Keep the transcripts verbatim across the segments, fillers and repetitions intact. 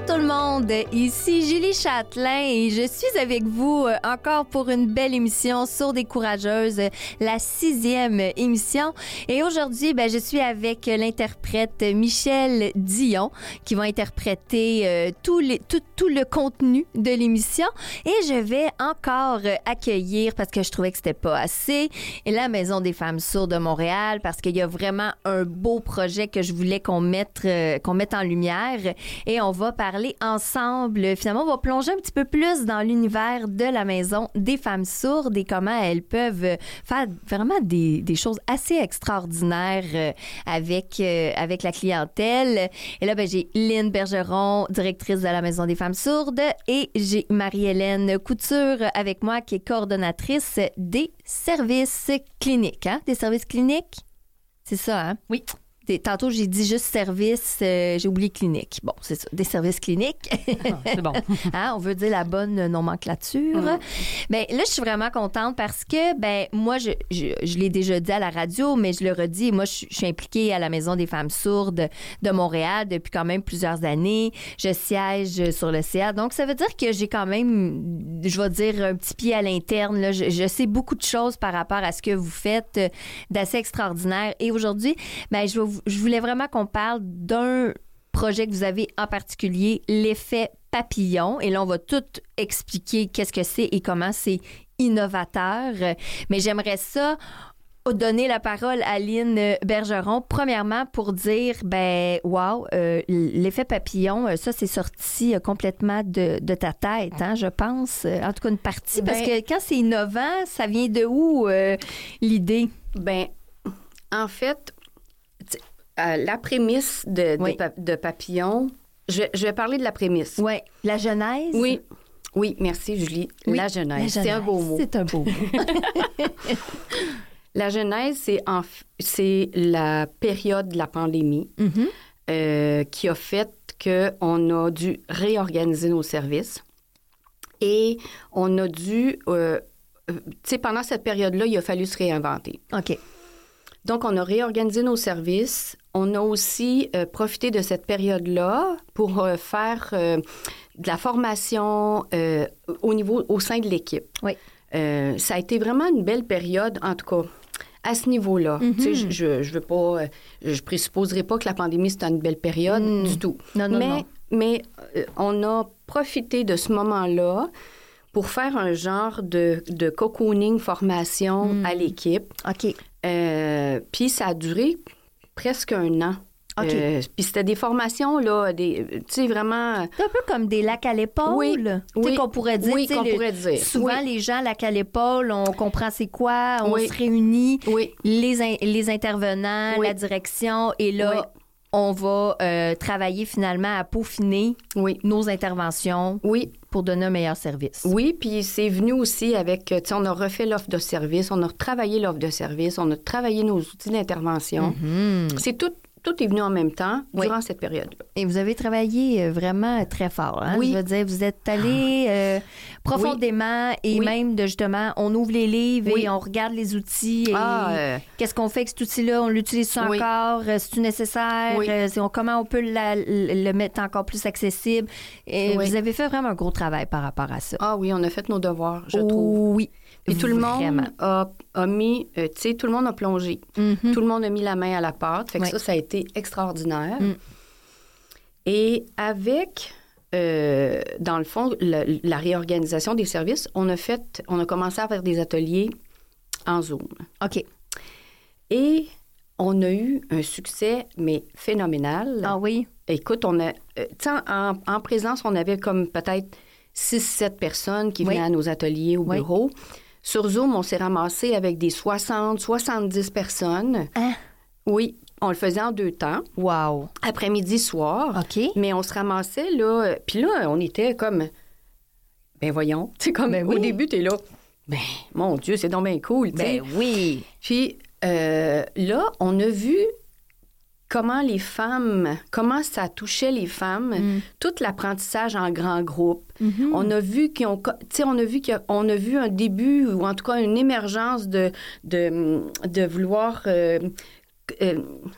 tout le monde, ici Julie Châtelain et je suis avec vous encore pour une belle émission Sourde et courageuse, la sixième émission. Et aujourd'hui, ben, je suis avec l'interprète Michel Dion qui va interpréter euh, tout, les, tout, tout le contenu de l'émission. Et je vais encore accueillir, parce que je trouvais que c'était pas assez, la Maison des femmes sourdes de Montréal, parce qu'il y a vraiment un beau projet que je voulais qu'on mette, euh, qu'on mette en lumière. Et on va parler ensemble. Finalement, on va plonger un petit peu plus dans l'univers de la Maison des femmes sourdes et comment elles peuvent faire vraiment des, des choses assez extraordinaires avec, euh, avec la clientèle. Et là, ben, j'ai Lynn Bergeron, directrice de la Maison des femmes sourdes, et j'ai Marie-Hélène Couture avec moi, qui est coordonnatrice des services cliniques. Hein? Des services cliniques? C'est ça, hein? Oui. Tantôt, j'ai dit juste service, euh, j'ai oublié clinique. Bon, c'est ça, des services cliniques. Ah, c'est bon. Hein, on veut dire la bonne nomenclature. Mm. Ben, là, je suis vraiment contente parce que, ben, moi, je, je, je l'ai déjà dit à la radio, mais je le redis, moi, je, je suis impliquée à la Maison des femmes sourdes de Montréal depuis quand même plusieurs années. Je siège sur le C A. Donc, ça veut dire que j'ai quand même, je vais dire, un petit pied à l'interne. Là. Je, je sais beaucoup de choses par rapport à ce que vous faites d'assez extraordinaire. Et aujourd'hui, ben, je vais vous Je voulais vraiment qu'on parle d'un projet que vous avez en particulier, l'effet papillon. Et là, on va tout expliquer qu'est-ce que c'est et comment c'est innovateur. Mais j'aimerais ça donner la parole à Lynn Bergeron, premièrement pour dire, ben, wow, euh, l'effet papillon, ça, c'est sorti complètement de, de ta tête, hein, je pense. En tout cas, une partie. Ben, parce que quand c'est innovant, ça vient de où, euh, l'idée? Ben, en fait... Euh, la prémisse de, de, oui. pa- de Papillon, je, je vais parler de la prémisse. Oui. La genèse? Oui. Oui, merci, Julie. Oui. La genèse. La genèse. C'est un beau mot. C'est un beau mot. La genèse, c'est, en, c'est la période de la pandémie mm-hmm. euh, qui a fait qu'on a dû réorganiser nos services et on a dû... Euh, tu sais, pendant cette période-là, il a fallu se réinventer. OK. Donc, on a réorganisé nos services. On a aussi euh, profité de cette période-là pour euh, faire euh, de la formation euh, au niveau, au sein de l'équipe. Oui. Euh, ça a été vraiment une belle période, en tout cas, à ce niveau-là. Mm-hmm. Tu sais, je, je, je veux pas, euh, je présupposerai pas que la pandémie, c'était une belle période mm. du tout. Non, non, mais, non. Mais euh, on a profité de ce moment-là pour faire un genre de, de cocooning formation mm. à l'équipe. OK. Euh, puis ça a duré presque un an. OK. Euh, puis c'était des formations, là, des, tu sais, vraiment... C'est un peu comme des lacs à l'épaule. Oui, tu sais, oui, qu'on pourrait dire. oui, qu'on le, pourrait dire. Souvent, oui. les gens, lacs à l'épaule, on comprend c'est quoi, on oui. se réunit, oui. les, in, les intervenants, oui. la direction, et là... Oui. On va euh, travailler finalement à peaufiner oui. nos interventions oui. pour donner un meilleur service. Oui, puis c'est venu aussi avec, tu sais, on a refait l'offre de service, on a travaillé l'offre de service, on a travaillé nos outils d'intervention. Mm-hmm. C'est tout, tout est venu en même temps durant oui. cette période-là. Et vous avez travaillé vraiment très fort. Hein? Oui. Je veux dire, vous êtes allé euh, profondément oui. et oui. même de justement, on ouvre les livres oui. et on regarde les outils. Et ah, euh... qu'est-ce qu'on fait avec cet outil-là? On l'utilise oui. encore? C'est-tu nécessaire? Oui. Euh, comment on peut la, le mettre encore plus accessible? Et oui. Vous avez fait vraiment un gros travail par rapport à ça. Ah oui, on a fait nos devoirs, je oh, trouve. Oui. Et tout vraiment. le monde a, a mis, euh, tu sais, tout le monde a plongé. Mm-hmm. Tout le monde a mis la main à la pâte. Fait que oui. ça, ça a été extraordinaire. Mm. Et avec, euh, dans le fond, la, la réorganisation des services, on a fait, on a commencé à faire des ateliers en Zoom. OK. Et on a eu un succès, mais phénoménal. Ah oui? Écoute, on a, euh, tu sais, en, en présence, on avait comme peut-être six sept personnes qui venaient oui. à nos ateliers au oui. bureau. Sur Zoom, on s'est ramassé avec des soixante, soixante-dix personnes. Hein? Oui, on le faisait en deux temps. Wow! Après-midi, soir. OK. Mais on se ramassait, là... Puis là, on était comme... Ben voyons. Tu sais, comme ben oui. au début, t'es là... Ben, mon Dieu, c'est donc bien cool. Ben t'sais. oui! Puis euh, là, on a vu comment les femmes, comment ça touchait les femmes, mm. tout l'apprentissage en grand groupe. Mm-hmm. On a vu qu'ils ont, tu sais, on a vu qu'on a vu un début ou en tout cas une émergence de de, de vouloir euh, euh,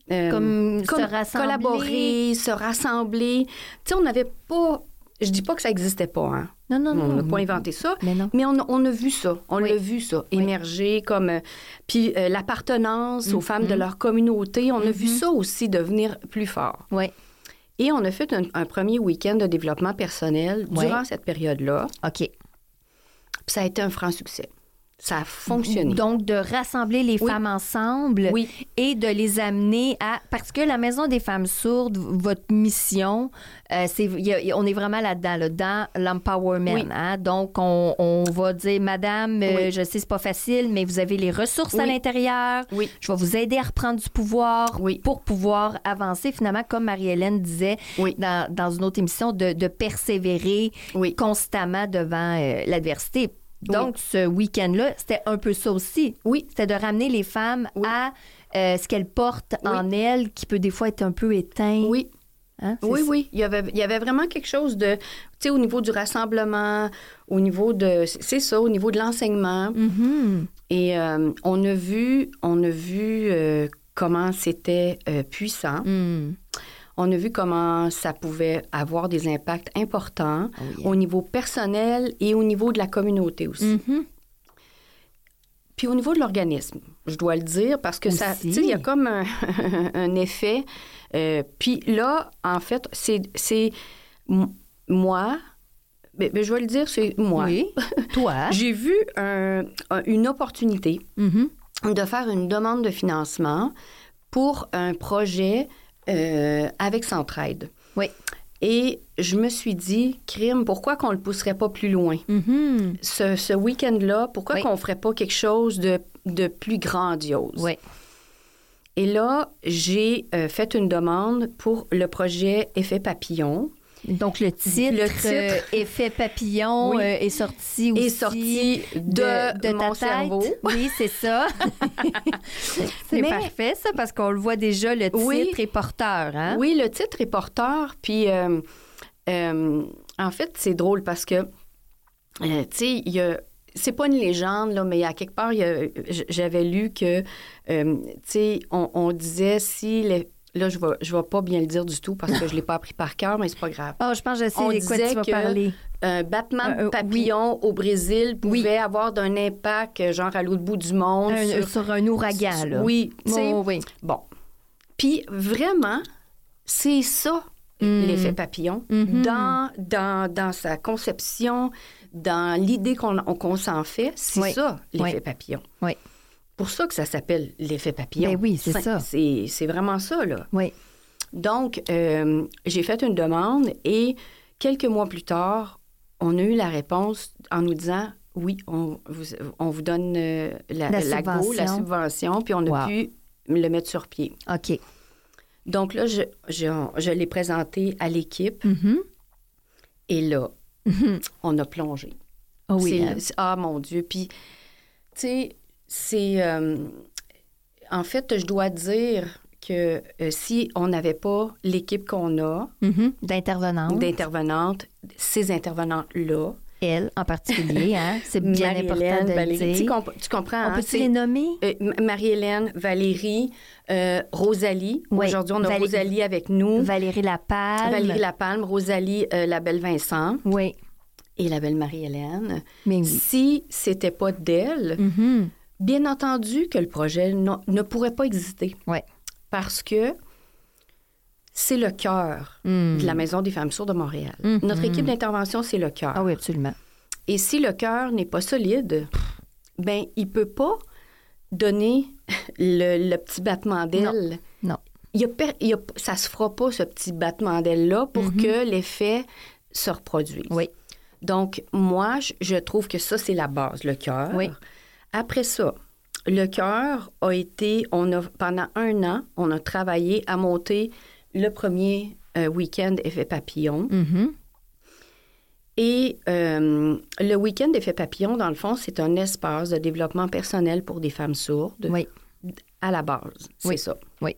Euh, comme, comme se rassembler. Collaborer, se rassembler. Tu sais, on n'avait pas... Je dis pas que ça n'existait pas, hein. Non, non, non. On n'a pas inventé ça. Mais, non. mais on, on a vu ça. On oui. l'a vu, ça, oui. émerger comme... Euh, puis euh, l'appartenance mm-hmm. aux femmes de leur communauté, on mm-hmm. a vu ça aussi devenir plus fort. Oui. Et on a fait un, un premier week-end de développement personnel oui. durant cette période-là. OK. Puis ça a été un franc succès. Ça a fonctionné. Donc, de rassembler les oui. femmes ensemble oui. et de les amener à... Parce que la Maison des femmes sourdes, votre mission, euh, c'est, y a, on est vraiment là-dedans, là, dans l'empowerment. Oui. Hein? Donc, on, on va dire, Madame, oui. euh, je sais, c'est pas facile, mais vous avez les ressources oui. à l'intérieur. Oui. Je vais vous aider à reprendre du pouvoir oui. pour pouvoir avancer. Finalement, comme Marie-Hélène disait oui. dans, dans une autre émission, de, de persévérer oui. constamment devant euh, l'adversité. Donc, oui. ce week-end-là, c'était un peu ça aussi. Oui. C'était de ramener les femmes oui. à euh, ce qu'elles portent oui. en elles, qui peut des fois être un peu éteint. Oui. Hein? Oui, ça. oui. Il y avait, il y avait vraiment quelque chose de, tu sais, au niveau du rassemblement, au niveau de, c'est ça, au niveau de l'enseignement. Mm-hmm. Et euh, on a vu, on a vu euh, comment c'était euh, puissant. Mm. On a vu comment ça pouvait avoir des impacts importants oh yeah. au niveau personnel et au niveau de la communauté aussi. Mm-hmm. Puis au niveau de l'organisme, je dois le dire, parce que aussi. ça, tu sais, il y a comme un, un effet. Euh, puis là, en fait, c'est, c'est m- moi, mais, mais je vais le dire, c'est moi. Oui, toi. J'ai vu un, un, une opportunité mm-hmm. de faire une demande de financement pour un projet Euh, avec Centraide. Oui. Et je me suis dit, crime, pourquoi qu'on ne le pousserait pas plus loin? Mm-hmm. Ce, ce week-end-là, pourquoi oui. qu'on ne ferait pas quelque chose de, de plus grandiose? Oui. Et là, j'ai euh, fait une demande pour le projet Effet Papillon. Donc, le titre, le titre euh, Effet Papillon oui. euh, est sorti aussi est sorti de, de, de mon ta cerveau. Tête. Oui, c'est ça. c'est Mais, parfait, ça, parce qu'on le voit déjà, le titre oui, est porteur. Hein? Oui, le titre est porteur. Puis, euh, euh, en fait, c'est drôle parce que, euh, tu sais, il y a... C'est pas une légende, là, mais à quelque part, il y a, j'avais lu que, euh, tu sais, on, on disait si... Les, là, je vais, je vais pas bien le dire du tout parce que je l'ai pas appris par cœur, mais c'est pas grave. Oh, je pense que je sais on de quoi tu vas que parler. Un battement euh, de papillon oui. au Brésil pouvait oui. avoir d'un impact, genre, à l'autre bout du monde. Un, sur, sur un ouragan, sur, là. Oui, tu sais. Oh, oui. Bon. Puis, vraiment, c'est ça, mm. l'effet papillon. Mm-hmm. Dans, dans, dans sa conception, dans l'idée qu'on, qu'on s'en fait, c'est oui. ça, l'effet oui. papillon. Oui. Pour ça que ça s'appelle l'effet papillon. Ben oui, c'est, c'est ça. C'est, c'est vraiment ça, là. Oui. Donc, euh, j'ai fait une demande et quelques mois plus tard, on a eu la réponse en nous disant « Oui, on vous, on vous donne euh, la, la, la go, la subvention, puis on a wow. pu le mettre sur pied. » OK. Donc là, je, je, je l'ai présenté à l'équipe mm-hmm. et là, mm-hmm. on a plongé. Oh oui, c'est, hein? c'est, ah, mon Dieu! Puis, tu sais, c'est... Euh, en fait, je dois dire que euh, si on n'avait pas l'équipe qu'on a... Mm-hmm. D'intervenantes. D'intervenantes, ces intervenantes-là... Elle, en particulier, hein? C'est bien important de Valérie, le dire. Tu, comp- tu comprends, On hein? peut-tu les nommer? Euh, Marie-Hélène, Valérie, euh, Rosalie. Oui. Aujourd'hui, on a Valérie, Rosalie avec nous. Valérie Lapalme. Valérie Lapalme, Rosalie, euh, la belle Vincent. Oui. Et la belle Marie-Hélène. Mais oui. Si c'était pas d'elle, mm-hmm. bien entendu que le projet no- ne pourrait pas exister. Oui. Parce que c'est le cœur mm. de la Maison des femmes sourdes de Montréal. Mm-hmm. Notre équipe d'intervention, c'est le cœur. Ah oui, absolument. Et si le cœur n'est pas solide, ben il peut pas donner le, le petit battement d'aile. Non. non. Il y a, il y a, ça se fera pas, ce petit battement d'aile-là, pour mm-hmm. que l'effet se reproduise. Oui. Donc, moi, je, je trouve que ça, c'est la base, le cœur. Oui. Après ça, le cœur a été, on a, pendant un an, on a travaillé à monter le premier euh, week-end Effet Papillon. Mm-hmm. Et euh, le week-end Effet Papillon, dans le fond, c'est un espace de développement personnel pour des femmes sourdes. Oui. À la base, c'est oui. ça. Oui.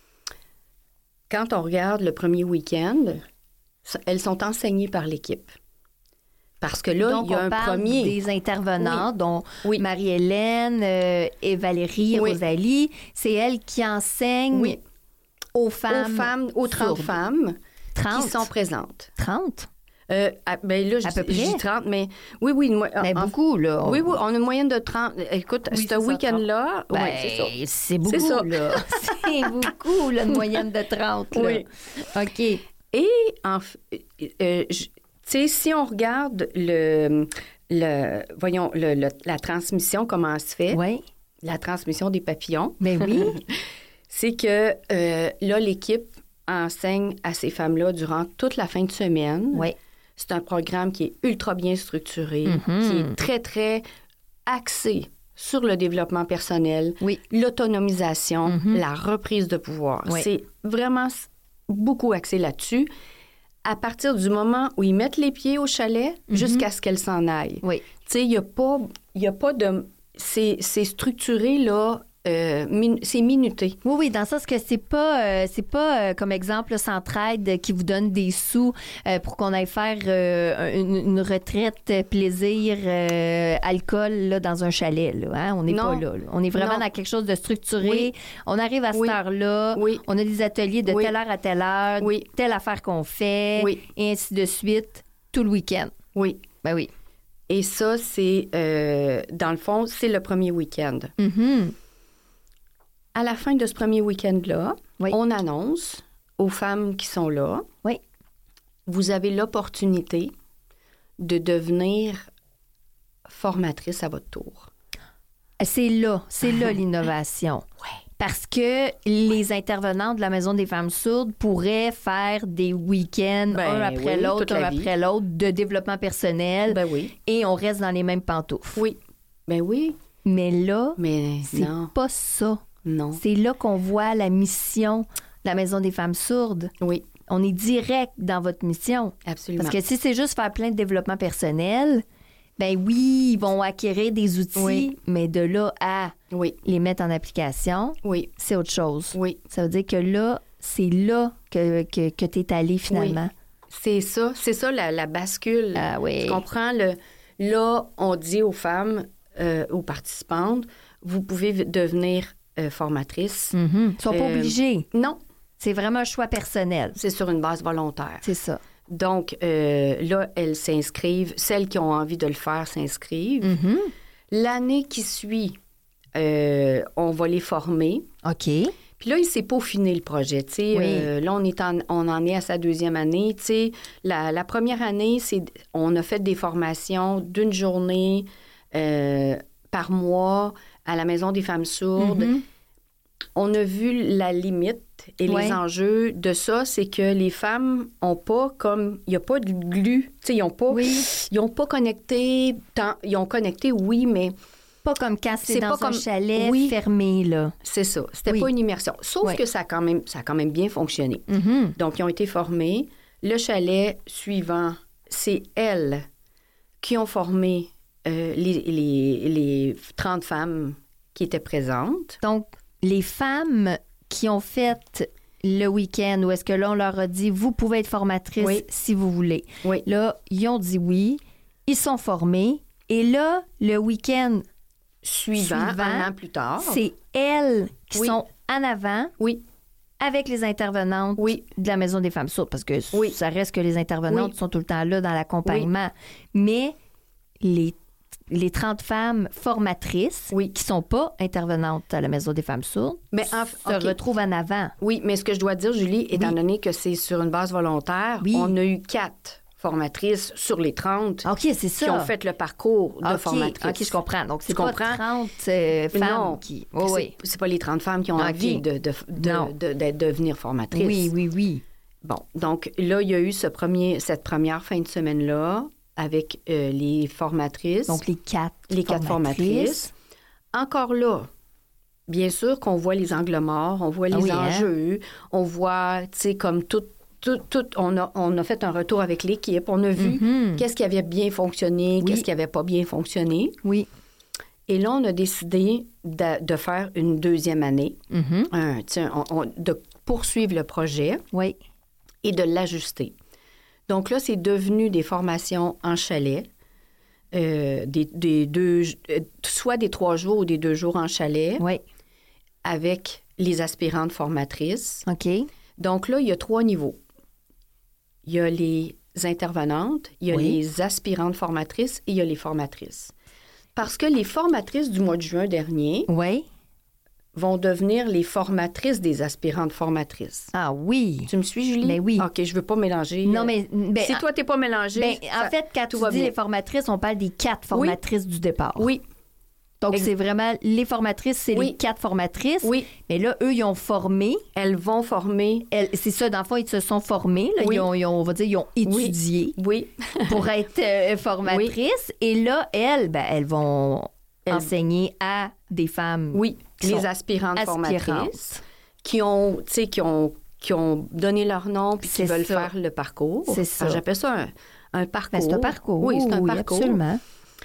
Quand on regarde le premier week-end, elles sont enseignées par l'équipe. Parce que là, donc, il y a un parle premier... des intervenants, oui. dont oui. Marie-Hélène euh, et Valérie, oui. Rosalie. C'est elles qui enseignent oui. aux femmes, aux femmes, aux trente sourdes. femmes trente qui sont présentes. trente Euh, à, ben là, je, à peu dis, je près? dis trente, mais oui, oui. Une, Mais en, beaucoup, là. Oui, oui, on a une moyenne de trente. Écoute, Oui, ce week-end-là, ben, oui, c'est ça. C'est beaucoup, C'est ça. là. C'est beaucoup, là, une moyenne de trente, là. Oui. OK. Et, en, euh, tu sais, si on regarde le, le voyons, le, le, la transmission, comment elle se fait, Oui. la transmission des papillons, Ben oui. c'est que euh, là, l'équipe enseigne à ces femmes-là durant toute la fin de semaine. Oui. C'est un programme qui est ultra bien structuré, Mm-hmm. qui est très, très axé sur le développement personnel, Oui. l'autonomisation, Mm-hmm. la reprise de pouvoir. Oui. C'est vraiment beaucoup axé là-dessus. À partir du moment où ils mettent les pieds au chalet Mm-hmm. jusqu'à ce qu'elles s'en aillent. Oui. Tu sais, il n'y a pas, il y a pas de... C'est, c'est structuré, là, euh, min- c'est minuté. Oui, oui, dans le sens que c'est pas, euh, c'est pas euh, comme exemple là, Centraide qui vous donne des sous euh, pour qu'on aille faire euh, une, une retraite euh, plaisir euh, alcool là, dans un chalet. Là, hein? On n'est Non. pas là, là. On est vraiment Non. dans quelque chose de structuré. Oui. On arrive à cette Oui. heure-là. Oui. On a des ateliers de Oui. telle heure à telle heure, Oui. telle affaire qu'on fait, Oui. et ainsi de suite, tout le week-end. Oui. Ben oui. Et ça, c'est, euh, dans le fond, c'est le premier week-end. Mhm. À la fin de ce premier week-end-là, Oui. on annonce aux femmes qui sont là, Oui. vous avez l'opportunité de devenir formatrice à votre tour. C'est là, c'est là l'innovation. Oui. Parce que les intervenantes de la Maison des femmes sourdes pourraient faire des week-ends, Ben un après oui, l'autre, toute la un vie. après l'autre, de développement personnel, Ben oui. et on reste dans les mêmes pantoufles. Oui. Ben oui. Mais là, Mais c'est non. pas ça. Non. C'est là qu'on voit la mission de la Maison des femmes sourdes. Oui. On est direct dans votre mission. Absolument. Parce que si c'est juste faire plein de développement personnel, ben oui, ils vont acquérir des outils, Oui. mais de là à Oui. les mettre en application, Oui. c'est autre chose. Oui. Ça veut dire que là, c'est là que, que, que tu es allé finalement. C'est ça. C'est ça la, la bascule. Ah oui. Tu comprends? Le, là, on dit aux femmes, euh, aux participantes, vous pouvez v- devenir euh, formatrice. Mhm. Ils sont pas Euh, obligés. Non, C'est vraiment un choix personnel. c'est sur une base volontaire. C'est ça. Donc, euh, là, elles s'inscrivent. Celles qui ont envie de le faire s'inscrivent. Mhm. L'année qui suit, euh, on va les former. OK. Puis là, il s'est peaufiné le projet. tu sais. Oui. Euh, là, on, est en, on en est à sa deuxième année. tu sais. La, la première année, c'est, on a fait des formations d'une journée euh, par mois à la Maison des femmes sourdes. Mhm. On a vu la limite et Ouais. les enjeux de ça, c'est que les femmes ont pas comme... Il n'y a pas de glu. Tu sais, ils n'ont pas... Oui. Ils ont pas connecté... tant- ils ont connecté, oui, mais Pas comme quand c'est C'est dans pas un comme- chalet Oui. fermé, là. c'est ça. C'était Oui. pas une immersion. Sauf Ouais. que ça a, quand même, ça a quand même bien fonctionné. Mhm. Donc, ils ont été formés. Le chalet suivant, c'est elles qui ont formé euh, les, les, les trente femmes qui étaient présentes. Donc, les femmes qui ont fait le week-end, où est-ce que là, on leur a dit, vous pouvez être formatrice Oui. si vous voulez. Oui. Là, ils ont dit oui. Ils sont formés. Et là, le week-end, Suivant, Suivant, un an plus tard. c'est elles qui Oui. sont en avant Oui, avec les intervenantes oui, de la Maison des femmes sourdes. Parce que Oui. ça reste que les intervenantes Oui. sont tout le temps là dans l'accompagnement. Mais les, les trente femmes formatrices Oui. qui sont pas intervenantes à la Maison des femmes sourdes Mais en- se OK. retrouvent en avant. oui, mais ce que je dois dire, Julie, étant Oui. donné que c'est sur une base volontaire, Oui. on a eu quatre formatrices sur les trente OK, c'est ça. qui ont fait le parcours de OK, formatrice. OK, je comprends. Donc, c'est Tu pas comprends? trente euh, femmes Non. qui... C'est, Oui, oui. c'est pas les trente femmes qui ont OK. envie de, de, de, Non. de- de devenir formatrices. Oui, oui, oui. Bon, donc là, il y a eu ce premier, cette première fin de semaine-là avec euh, les formatrices. Donc, les quatre les quatre formatrices. Encore là, bien sûr qu'on voit les angles morts, on voit les Ah oui, hein? enjeux, on voit, tu sais, comme tout, tout, tout, on a, on a fait un retour avec l'équipe, on a vu Mhm. qu'est-ce qui avait bien fonctionné, Oui. qu'est-ce qui avait pas bien fonctionné. Oui. Et là, on a décidé de, de faire une deuxième année, Mhm. un, tu sais, on- on- de poursuivre le projet Oui. et de l'ajuster. Donc là, c'est devenu des formations en chalet, euh, des, des deux, euh, soit des trois jours ou des deux jours en chalet, Oui. avec les aspirantes formatrices. OK. Donc là, il y a trois niveaux. Il y a les intervenantes, il y a oui. les aspirantes formatrices et il y a les formatrices. Parce que les formatrices du mois de juin dernier oui. vont devenir les formatrices des aspirantes formatrices. Ah oui. Tu me suis, Julie? Ben oui. OK, je veux pas mélanger. Non, mais... Ben, si toi, t'es pas mélangée... Ben, ça, en fait, quand tu dis bien. Les formatrices, on parle des quatre formatrices oui. du départ. Oui. Donc, Ex- c'est vraiment... Les formatrices, c'est oui. les quatre formatrices. Oui. Mais là, eux, ils ont formé. Elles vont former. Elles, c'est ça, dans le fond, ils se sont formés. Là. Oui. Ils ont, ils ont, on va dire, ils ont étudié oui. pour être euh, formatrices. Oui. Et là, elles, ben, elles vont elles... enseigner à des femmes. Oui, les aspirantes, aspirantes formatrices qui ont, tu sais, qui ont, qui ont donné leur nom puis qui veulent ça. faire le parcours. C'est ça. Alors, j'appelle ça un, un parcours. Ben, c'est un parcours. Oui, c'est un oui, parcours. Absolument.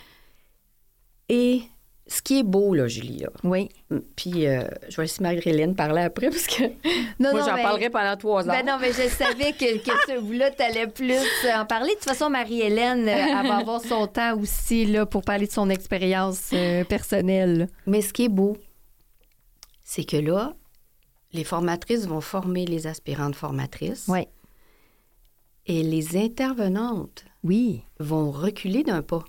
Et ce qui est beau, là, Julie, là. Oui. Puis, euh, je vais laisser Marie-Hélène parler après, parce que non, moi, non, j'en mais... parlerai pendant trois heures. Ben non, mais je savais que, que ce bout-là, t'allais plus en parler. De toute façon, Marie-Hélène, elle va avoir son temps aussi, là, pour parler de son expérience euh, personnelle. Mais ce qui est beau, c'est que là, les formatrices vont former les aspirantes formatrices. Oui. Et les intervenantes oui. vont reculer d'un pas.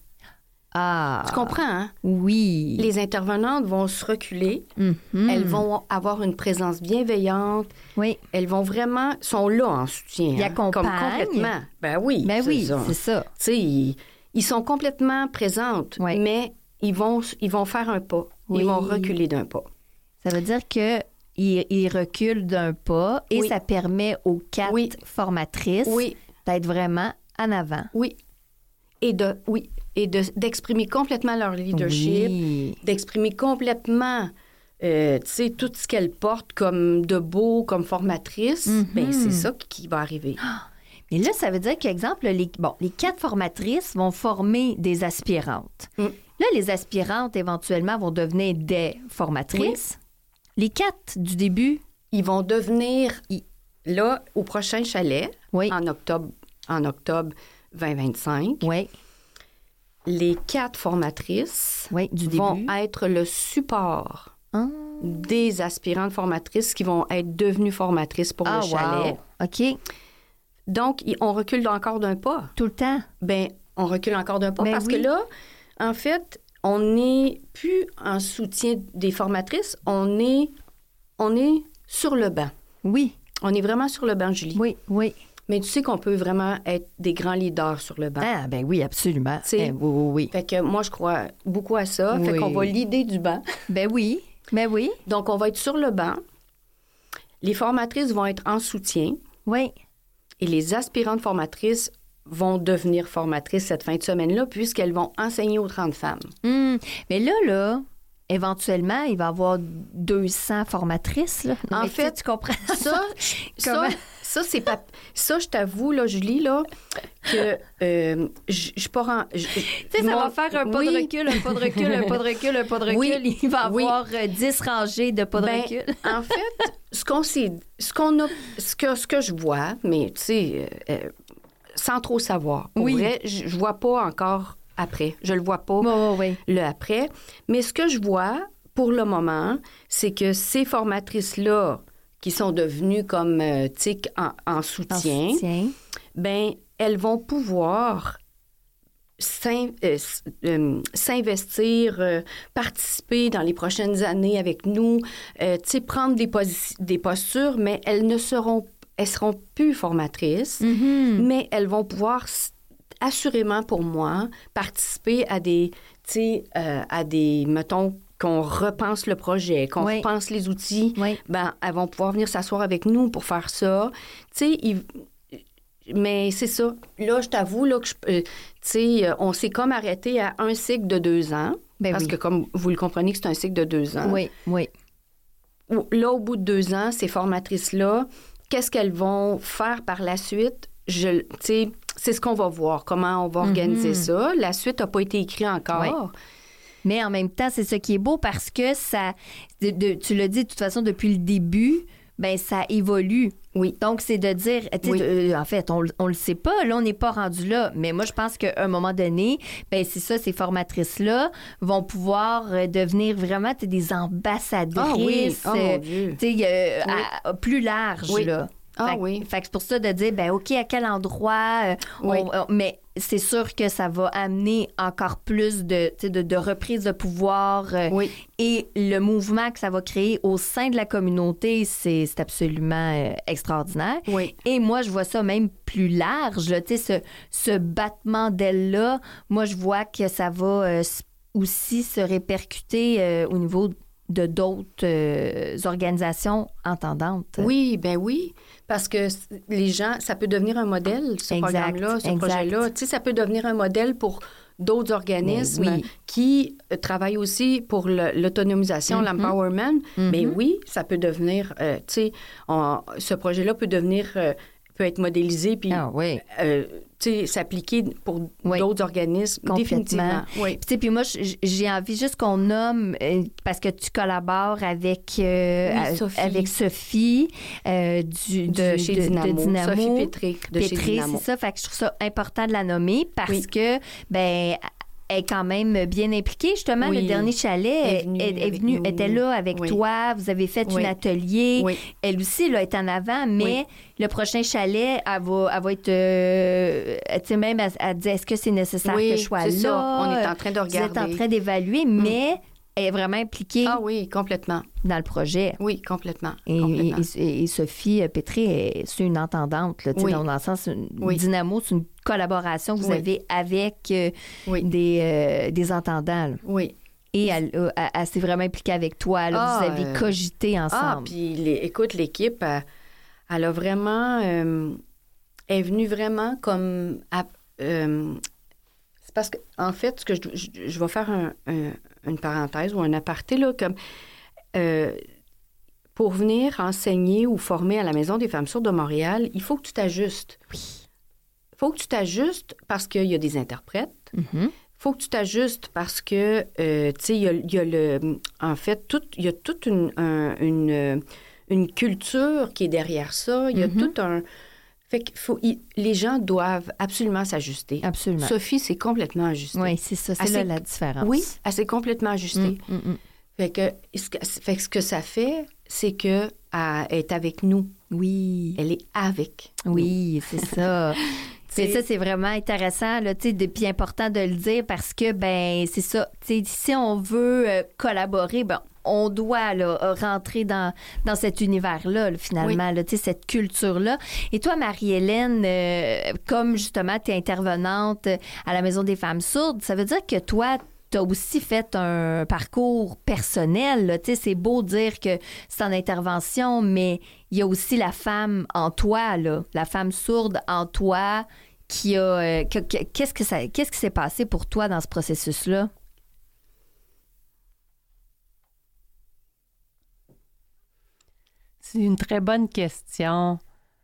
Ah. Tu comprends, hein? Oui. Les intervenantes vont se reculer. Mm-hmm. Elles vont avoir une présence bienveillante. Oui. Elles vont vraiment... sont là en soutien. Ils hein, accompagnent. Comme complètement. Ben oui. Ben c'est oui, ça. c'est ça. Tu sais, ils, ils sont complètement présentes, oui. mais ils vont, ils vont faire un pas. Oui. Ils vont reculer d'un pas. Ça veut dire que ils, ils reculent d'un pas et oui. ça permet aux quatre oui. formatrices oui. d'être vraiment en avant. Oui. Et de... Oui. Et de, d'exprimer complètement leur leadership, oui. d'exprimer complètement, euh, tu sais, tout ce qu'elles portent comme de beau, comme formatrice, mm-hmm. bien, c'est ça qui va arriver. Mais là, ça veut dire qu'exemple, les, bon, les quatre formatrices vont former des aspirantes. Mm. Là, les aspirantes, éventuellement, vont devenir des formatrices. Oui. Les quatre du début... Ils vont devenir, là, au prochain chalet, oui. en octobre, en octobre vingt vingt-cinq. Oui. Les quatre formatrices oui, du vont début. être le support ah. des aspirantes formatrices qui vont être devenues formatrices pour ah, le chalet. Wow. OK. Donc, on recule encore d'un pas. Tout le temps? Bien, on recule encore d'un pas ben parce oui. que là, en fait, on n'est plus en soutien des formatrices, on est, on est sur le banc. Oui. On est vraiment sur le banc, Julie. Oui, oui. Mais tu sais qu'on peut vraiment être des grands leaders sur le banc. Ah, ben oui, absolument. Eh, oui, oui, oui. Fait que moi, je crois beaucoup à ça. Oui. Fait qu'on va leader du banc. Ben oui, ben oui. Donc, on va être sur le banc. Les formatrices vont être en soutien. Oui. Et les aspirantes formatrices vont devenir formatrices cette fin de semaine-là puisqu'elles vont enseigner aux trente femmes. Mmh. Mais là, là... Éventuellement, il va y avoir deux cents formatrices. Là. Non, en fait, tu comprends ça? ça, ça, c'est pas... Ça, je t'avoue, là, Julie, là, que euh, je suis pas... Rend... Tu sais, ça mon... va faire un pas oui. de recul, un pas de recul, un pas de recul, un pas de recul. Oui. Il va y oui. avoir dix rangées de pas de ben, recul. En fait, ce qu'on s'est... Ce qu'on a... Ce que, ce que je vois, mais tu sais, euh, sans trop savoir, pour oui. vrai, je, je vois pas encore... après. Je le vois pas, oh, oui. le après. Mais ce que je vois, pour le moment, c'est que ces formatrices-là, qui sont devenues comme, euh, tu sais, en, en soutien, en soutien. bien, elles vont pouvoir s'in, euh, euh, s'investir, euh, participer dans les prochaines années avec nous, euh, tu sais, prendre des, posi- des postures, mais elles ne seront, elles seront plus formatrices, mm-hmm. mais elles vont pouvoir... assurément pour moi, participer à des, tu sais, euh, à des, mettons, qu'on repense le projet, qu'on oui. repense les outils, oui. ben elles vont pouvoir venir s'asseoir avec nous pour faire ça. Tu sais, ils... mais c'est ça. Là, je t'avoue, là, que je, euh, tu sais, on s'est comme arrêté à un cycle de deux ans, ben parce oui. que comme vous le comprenez que c'est un cycle de deux ans. Oui, oui. Là, au bout de deux ans, ces formatrices-là, qu'est-ce qu'elles vont faire par la suite? Je, tu sais, c'est ce qu'on va voir, comment on va organiser mm-hmm. ça. La suite n'a pas été écrite encore. Oui. Mais en même temps, c'est ce qui est beau parce que ça, de, de, tu l'as dit de toute façon depuis le début, ben ça évolue. Oui. Donc, c'est de dire, oui. euh, en fait, on, on le sait pas, là, on n'est pas rendu là. Mais moi, je pense qu'à un moment donné, ben c'est ça, ces formatrices-là vont pouvoir euh, devenir vraiment des ambassadrices. Ah oui, oh mon Dieu. Tu sais, euh, oui. à, plus large, oui. là. Ah fait, oui. Fait que c'est pour ça de dire, ben OK, à quel endroit, euh, oui. on, on, mais c'est sûr que ça va amener encore plus de, de, de reprise de pouvoir euh, oui. et le mouvement que ça va créer au sein de la communauté, c'est, c'est absolument euh, extraordinaire. Oui. Et moi, je vois ça même plus large, tu sais, ce, ce battement d'ailes-là, moi, je vois que ça va euh, aussi se répercuter euh, au niveau de d'autres euh, organisations entendantes. Oui, ben oui, parce que les gens, ça peut devenir un modèle, ce exact, programme-là, ce exact. projet-là. Tu sais, ça peut devenir un modèle pour d'autres organismes oui. qui travaillent aussi pour le, l'autonomisation, mm-hmm. l'empowerment. Mm-hmm. Mais oui, ça peut devenir, euh, tu sais, on, ce projet-là peut devenir, euh, peut être modélisé, puis ah, oui. euh, tu sais, s'appliquer pour oui. d'autres organismes, définitivement. Oui. Puis, puis moi, j'ai envie juste qu'on nomme, euh, parce que tu collabores avec, euh, oui, Sophie. avec Sophie euh, du, de, du, chez de, Dynamo. de Dynamo. Sophie Pétré de Pétré, chez Dynamo. c'est ça. Fait que je trouve ça important de la nommer parce oui. que, ben est quand même bien impliquée. Justement, oui. le dernier chalet est venu, est, est venu était là avec oui. toi. Vous avez fait oui. un atelier. Oui. Elle aussi, là, est en avant, mais oui. le prochain chalet, elle va, elle va être... Euh, tu sais, même, elle, elle dit, est-ce que c'est nécessaire oui, que je sois c'est là? Ça. On est en train de regarder. Vous êtes en train d'évaluer, mm. mais elle est vraiment impliquée. Ah oui, complètement. Dans le projet. Oui, complètement. Et, complètement. et, et, et Sophie Pétré, c'est une entendante, là, oui. dans, dans le sens, une, oui. Dynamo, c'est une collaboration que vous oui. avez avec euh, oui. des, euh, des entendants. Là. Oui. Et elle, elle, elle, elle s'est vraiment impliquée avec toi. Là, ah, vous avez euh... cogité ensemble. Ah, puis les, écoute, l'équipe, elle, elle a vraiment... Euh, est venue vraiment comme... À, euh, c'est parce que, en fait, ce que je, je, je vais faire un, un, une parenthèse ou un aparté, là, comme... Euh, pour venir enseigner ou former à la Maison des femmes sourdes de Montréal, il faut que tu t'ajustes. Oui. Il faut que tu t'ajustes parce qu'il y a des interprètes. Mm-hmm. Faut que tu t'ajustes parce que, euh, tu sais, il y a, il y a le... En fait, tout, il y a toute une, un, une, une culture qui est derrière ça. Il y a mm-hmm. tout un... Fait que faut, il, les gens doivent absolument s'ajuster. Absolument. Sophie s'est complètement ajustée. Oui, c'est ça. C'est elle là s'est, la différence. Oui, elle s'est complètement ajustée. Mm-hmm. Fait que, fait que ce que ça fait, c'est qu'elle est avec nous. Oui. Elle est avec Oui, nous. c'est ça. C'est ça, c'est vraiment intéressant, là, tu sais, puis important de le dire parce que, ben, c'est ça, tu sais, si on veut euh, collaborer, ben, on doit là, rentrer dans, dans cet univers-là, là, finalement, oui. là, tu sais, cette culture-là. Et toi, Marie-Hélène, euh, comme justement, tu es intervenante à la Maison des femmes sourdes, ça veut dire que toi, tu as aussi fait un parcours personnel. Là. Tu sais, c'est beau dire que c'est en intervention, mais il y a aussi la femme en toi, là, la femme sourde en toi qui a... Euh, que, que, qu'est-ce, que ça, qu'est-ce qui s'est passé pour toi dans ce processus-là? C'est une très bonne question.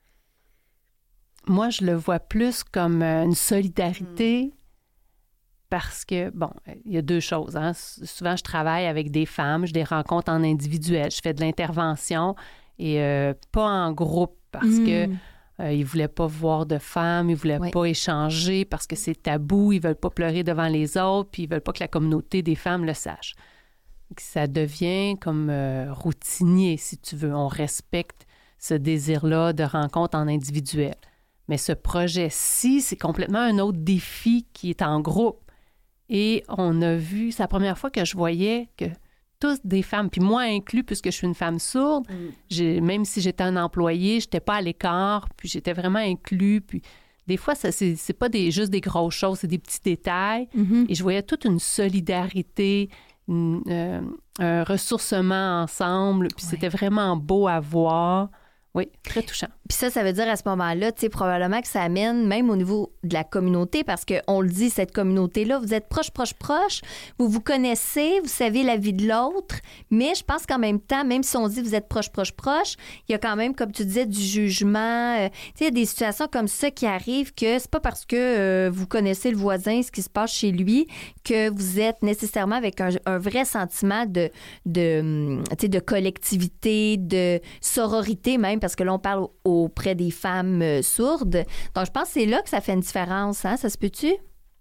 Moi, je le vois plus comme une solidarité mmh. parce que, bon, il y a deux choses. Hein. Souvent, je travaille avec des femmes, je les rencontre en individuel, je fais de l'intervention et euh, pas en groupe parce mmh. que euh, ils voulaient pas voir de femmes, ils voulaient oui. pas échanger parce que c'est tabou, ils veulent pas pleurer devant les autres, puis ils veulent pas que la communauté des femmes le sache. Ça devient comme euh, routinier, si tu veux. On respecte ce désir-là de rencontre en individuel. Mais ce projet-ci, c'est complètement un autre défi qui est en groupe. Et on a vu, c'est la première fois que je voyais que tous des femmes, puis moi inclus, puisque je suis une femme sourde, mm. j'ai, même si j'étais un employé, j'étais pas à l'écart, puis j'étais vraiment inclus. Puis des fois, ça, c'est, c'est pas des, juste des grosses choses, c'est des petits détails. Mm-hmm. Et je voyais toute une solidarité, une, euh, un ressourcement ensemble, puis ouais. c'était vraiment beau à voir. Oui, très touchant. Puis ça, ça veut dire à ce moment-là, tu sais, probablement que ça amène même au niveau de la communauté, parce qu'on le dit, cette communauté-là, vous êtes proche, proche, proche, vous vous connaissez, vous savez la vie de l'autre, mais je pense qu'en même temps, même si on dit vous êtes proche, proche, proche, il y a quand même, comme tu disais, du jugement. Euh, tu sais, il y a des situations comme ça qui arrivent que c'est pas parce que euh, vous connaissez le voisin, ce qui se passe chez lui, que vous êtes nécessairement avec un, un vrai sentiment de, de, tu sais, de collectivité, de sororité même, parce que là, on parle auprès des femmes euh, sourdes. Donc, je pense que c'est là que ça fait une différence, hein? Ça se peut-tu?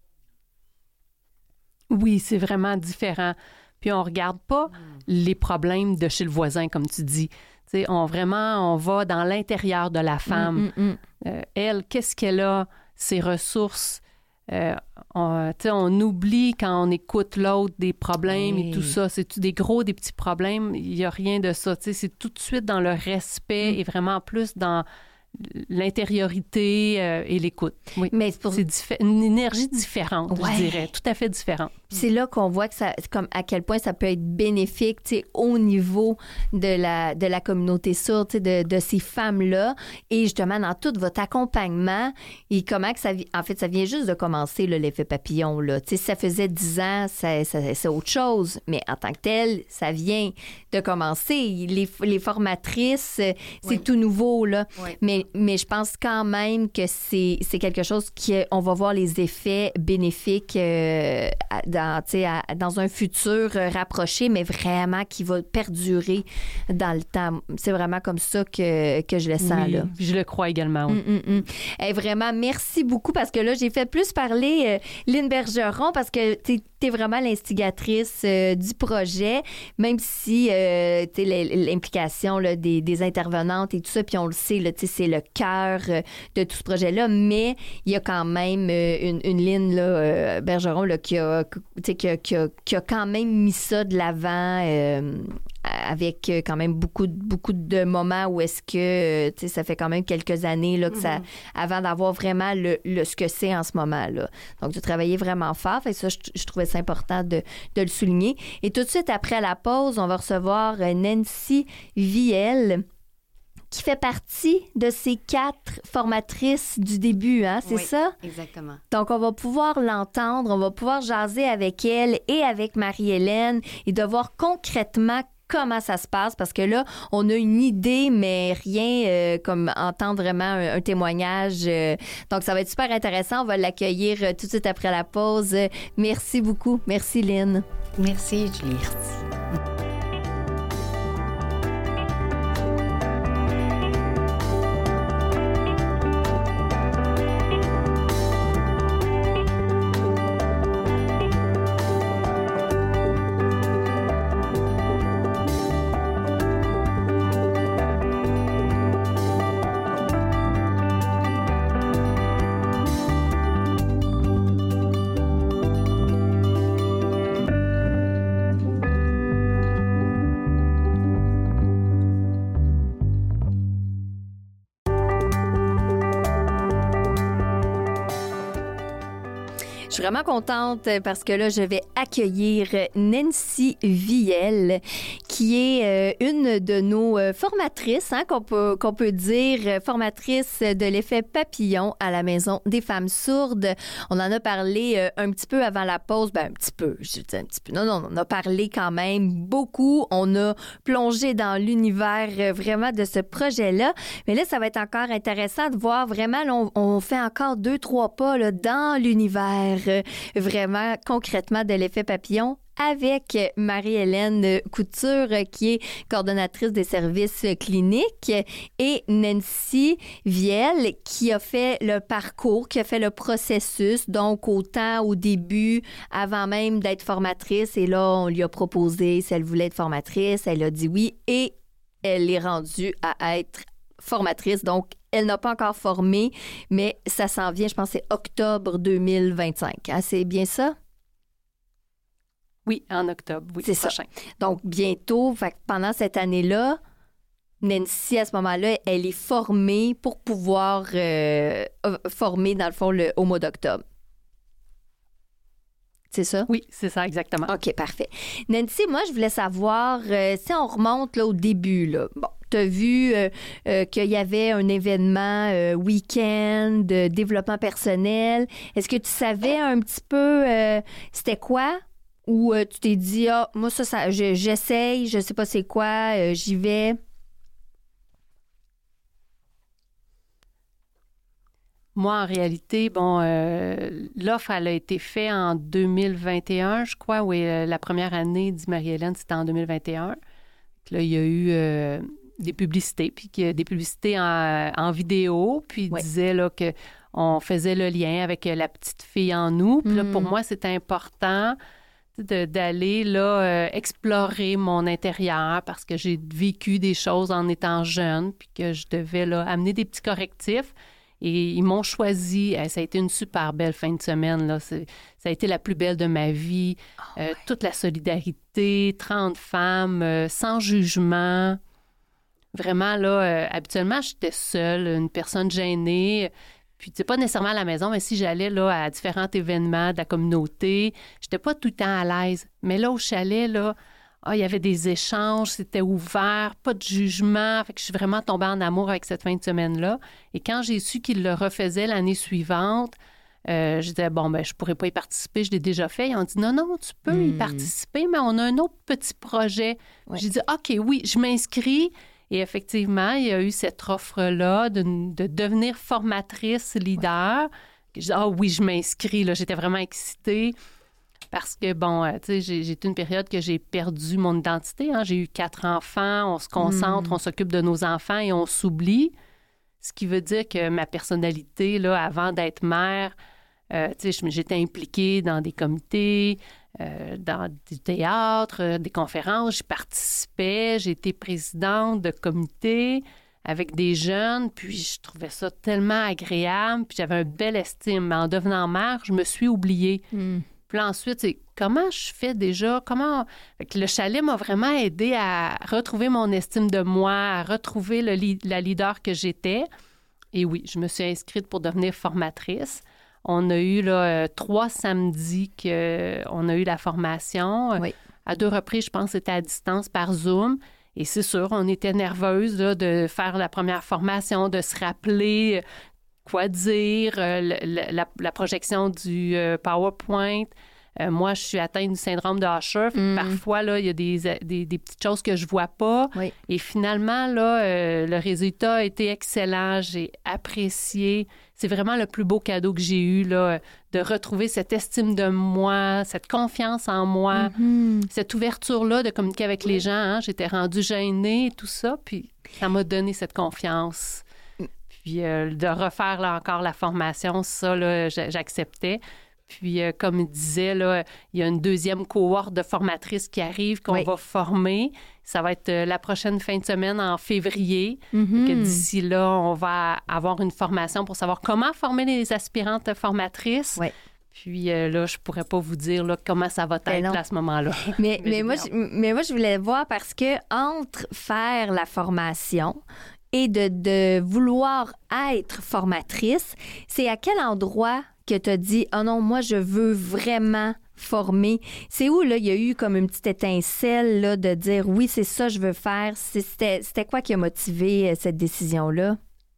Oui, c'est vraiment différent. Puis, on regarde pas les problèmes de chez le voisin, comme tu dis. Tu sais, on vraiment, on va dans l'intérieur de la femme. Mm, mm, mm. Euh, elle, qu'est-ce qu'elle a? Ses ressources. Euh, on, on oublie quand on écoute l'autre des problèmes oui. et tout ça. C'est-tu des gros, des petits problèmes? Il n'y a rien de ça. C'est tout de suite dans le respect mm. et vraiment plus dans l'intériorité euh, et l'écoute. Oui. Mais c'est pour... diffé- une énergie différente, ouais. je dirais. Tout à fait différente. C'est là qu'on voit que ça, comme à quel point ça peut être bénéfique, tu sais, au niveau de la, de la communauté sourde, tu sais, de, de ces femmes-là. Et justement, dans tout votre accompagnement, et comment que ça... En fait, ça vient juste de commencer, là, l'effet papillon, là. Tu sais, si ça faisait dix ans, ça, ça, c'est autre chose. Mais en tant que tel, ça vient de commencer. Les, les formatrices, c'est oui. tout nouveau, là. Oui. Mais Mais je pense quand même que c'est, c'est quelque chose qu'on va voir les effets bénéfiques euh, dans, à, dans un futur rapproché, mais vraiment qui va perdurer dans le temps. C'est vraiment comme ça que, que je le sens. Oui, là. Je le crois également. Oui. Mm, mm, mm. Et vraiment, merci beaucoup parce que là, j'ai fait plus parler euh, Lynne Bergeron parce que tu es vraiment l'instigatrice euh, du projet, même si euh, tu sais, l'implication là, des, des intervenantes et tout ça, puis on le sait, là, c'est le cœur de tout ce projet-là, mais il y a quand même une, une Lynne là, euh, Bergeron là, qui, a, qui, a, qui, a, qui a quand même mis ça de l'avant euh, avec quand même beaucoup, beaucoup de moments où est-ce que, tu sais, ça fait quand même quelques années là, que mm-hmm. ça, avant d'avoir vraiment le, le, ce que c'est en ce moment-là. Donc, tu travaillais vraiment fort, et ça, je, je trouvais ça important de, de le souligner. Et tout de suite après la pause, on va recevoir Nancy Viel, qui fait partie de ces quatre formatrices du début, hein, c'est oui, ça? Exactement. Donc, on va pouvoir l'entendre, on va pouvoir jaser avec elle et avec Marie-Hélène et de voir concrètement comment ça se passe, parce que là, on a une idée, mais rien euh, comme entendre vraiment un, un témoignage. Euh, donc, ça va être super intéressant. On va l'accueillir euh, tout de suite après la pause. Euh, merci beaucoup. Merci, Lynne. Merci, Julie. Merci. Je suis vraiment contente parce que là, je vais accueillir Nancy Viel, qui est euh, une de nos euh, formatrices, hein, qu'on peut, qu'on peut dire, formatrice de l'effet papillon à la Maison des femmes sourdes. On en a parlé euh, un petit peu avant la pause. Ben, un petit peu, je dis un petit peu. Non, non, on a parlé quand même beaucoup. On a plongé dans l'univers euh, vraiment de ce projet-là. Mais là, ça va être encore intéressant de voir vraiment, là, on, on fait encore deux, trois pas là, dans l'univers euh, vraiment concrètement de l'effet papillon avec Marie-Hélène Couture, qui est coordonnatrice des services cliniques, et Nancy Viel, qui a fait le parcours, qui a fait le processus, donc autant au début, avant même d'être formatrice, et là, on lui a proposé si elle voulait être formatrice, elle a dit oui, et elle est rendue à être formatrice, donc elle n'a pas encore formé, mais ça s'en vient, je pense que c'est octobre deux mille vingt-cinq. Hein, c'est bien ça? Oui, en octobre, oui. C'est prochain. Ça. Donc, bientôt, fait que pendant cette année-là, Nancy, à ce moment-là, elle est formée pour pouvoir euh, former, dans le fond, le, au mois d'octobre. C'est ça? Oui, c'est ça, exactement. OK, parfait. Nancy, moi, je voulais savoir, euh, si on remonte là, au début, là, bon, tu as vu euh, euh, qu'il y avait un événement euh, week-end, de développement personnel. Est-ce que tu savais un petit peu euh, c'était quoi? Ou euh, tu t'es dit, ah, moi, ça, ça je, j'essaye, je sais pas c'est quoi, euh, j'y vais? Moi, en réalité, bon, euh, l'offre, elle a été faite en deux mille vingt et un, je crois. Oui, euh, la première année, dit Marie-Hélène, c'était en deux mille vingt et un. Là, il y a eu euh, des publicités, puis que, des publicités en, en vidéo, puis il ouais. disait là, qu'on faisait le lien avec la petite fille en nous. Puis là, pour moi, c'était important de, d'aller là, euh, explorer mon intérieur parce que j'ai vécu des choses en étant jeune, puis que je devais là, amener des petits correctifs. Et ils m'ont choisi. Ça a été une super belle fin de semaine. Là. C'est, ça a été la plus belle de ma vie. Oh, euh, ouais. Toute la solidarité, trente femmes, euh, sans jugement. Vraiment, là, euh, habituellement, j'étais seule, une personne gênée. Puis, c'est pas nécessairement à la maison, mais si j'allais là, à différents événements de la communauté, j'étais pas tout le temps à l'aise. Mais là, au chalet, là, ah, il y avait des échanges, c'était ouvert, pas de jugement. Fait que je suis vraiment tombée en amour avec cette fin de semaine-là. Et quand j'ai su qu'ils le refaisaient l'année suivante, euh, je disais, bon, ben je pourrais pas y participer, je l'ai déjà fait. Ils ont dit, non, non, tu peux mmh. y participer, mais on a un autre petit projet. Ouais. J'ai dit, OK, oui, je m'inscris. Et effectivement, il y a eu cette offre-là de, de devenir formatrice leader. Ouais. J'ai dit, ah oui, je m'inscris. Là, j'étais vraiment excitée. Parce que, bon, euh, tu sais, j'ai, j'ai eu une période que j'ai perdu mon identité. Hein. J'ai eu quatre enfants, on se concentre, mmh. on s'occupe de nos enfants et on s'oublie. Ce qui veut dire que ma personnalité, là, avant d'être mère, euh, tu sais, j'étais impliquée dans des comités, euh, dans du théâtre, euh, des conférences. J'y participais, j'ai été présidente de comité avec des jeunes, puis je trouvais ça tellement agréable, puis j'avais une belle estime. Mais en devenant mère, je me suis oubliée. Mmh. Puis là, ensuite, c'est comment je fais déjà? Comment. Fait que le chalet m'a vraiment aidé à retrouver mon estime de moi, à retrouver le li... la leader que j'étais. Et oui, je me suis inscrite pour devenir formatrice. On a eu là, trois samedis qu'on a eu la formation. Oui. À deux reprises, je pense que c'était à distance par Zoom. Et c'est sûr, on était nerveuse là, de faire la première formation, de se rappeler quoi dire, euh, la, la, la projection du euh, PowerPoint. Euh, moi, je suis atteinte du syndrome de Usher. Mm. Parfois, là, il y a des, des, des petites choses que je vois pas. Oui. Et finalement, là, euh, le résultat a été excellent. J'ai apprécié. C'est vraiment le plus beau cadeau que j'ai eu, là, de retrouver cette estime de moi, cette confiance en moi, mm-hmm. cette ouverture-là de communiquer avec oui. les gens. Hein. J'étais rendue gênée et tout ça, puis ça m'a donné cette confiance. Puis euh, de refaire là, encore la formation, ça, là, j'acceptais. Puis, euh, comme il disait, là, il y a une deuxième cohorte de formatrices qui arrive, qu'on oui. va former. Ça va être euh, la prochaine fin de semaine en février. Mm-hmm. Que d'ici là, on va avoir une formation pour savoir comment former les aspirantes formatrices. Oui. Puis euh, là, je pourrais pas vous dire là, comment ça va être là, à ce moment-là. Mais, mais, moi, je, mais moi, je voulais voir parce que entre faire la formation et de, de vouloir être formatrice, c'est à quel endroit que tu as dit « Ah oh non, moi, je veux vraiment former ». C'est où, là, il y a eu comme une petite étincelle là, de dire « Oui, c'est ça je veux faire ». C'était, c'était quoi qui a motivé cette décision-là?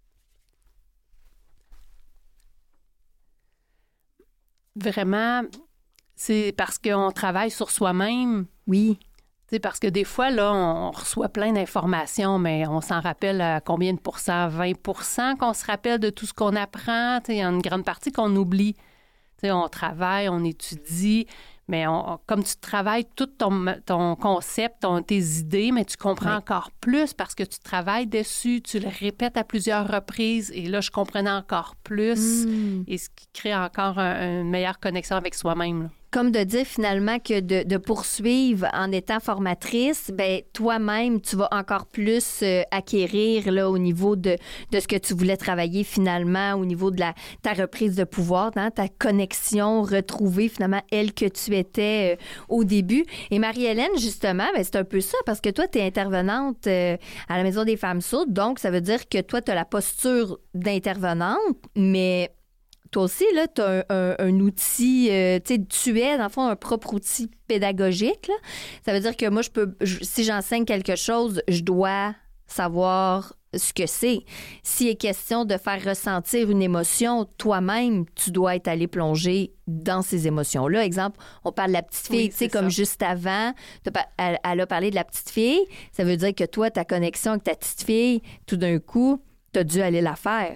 Vraiment, c'est parce qu'on travaille sur soi-même. Oui. T'sais, parce que des fois, là, on reçoit plein d'informations, mais on s'en rappelle à combien de pourcents? vingt pour cent qu'on se rappelle de tout ce qu'on apprend. Il y a une grande partie qu'on oublie. T'sais, on travaille, on étudie, mais on, comme tu travailles tout ton, ton concept, ton, tes idées, mais tu comprends oui. encore plus parce que tu travailles dessus, tu le répètes à plusieurs reprises, et là, je comprenais encore plus, mmh. et ce qui crée encore un, une meilleure connexion avec soi-même, là. Comme de dire finalement que de, de poursuivre en étant formatrice, ben toi-même, tu vas encore plus euh, acquérir là, au niveau de, de ce que tu voulais travailler finalement, au niveau de la, ta reprise de pouvoir, hein, ta connexion retrouvée finalement, elle que tu étais euh, au début. Et Marie-Hélène, justement, ben, c'est un peu ça, parce que toi, tu es intervenante euh, à la Maison des femmes sourdes, donc ça veut dire que toi, tu as la posture d'intervenante, mais... Toi aussi, là, tu as un, un, un outil, euh, tu sais, tu es, dans le fond, un propre outil pédagogique, là. Ça veut dire que moi, je peux, je, si j'enseigne quelque chose, je dois savoir ce que c'est. S'il est question de faire ressentir une émotion, toi-même, tu dois être allé plonger dans ces émotions-là. Exemple, on parle de la petite fille, oui, tu sais, comme ça. Juste avant, elle, elle a parlé de la petite fille. Ça veut dire que toi, ta connexion avec ta petite fille, tout d'un coup, tu as dû aller la faire.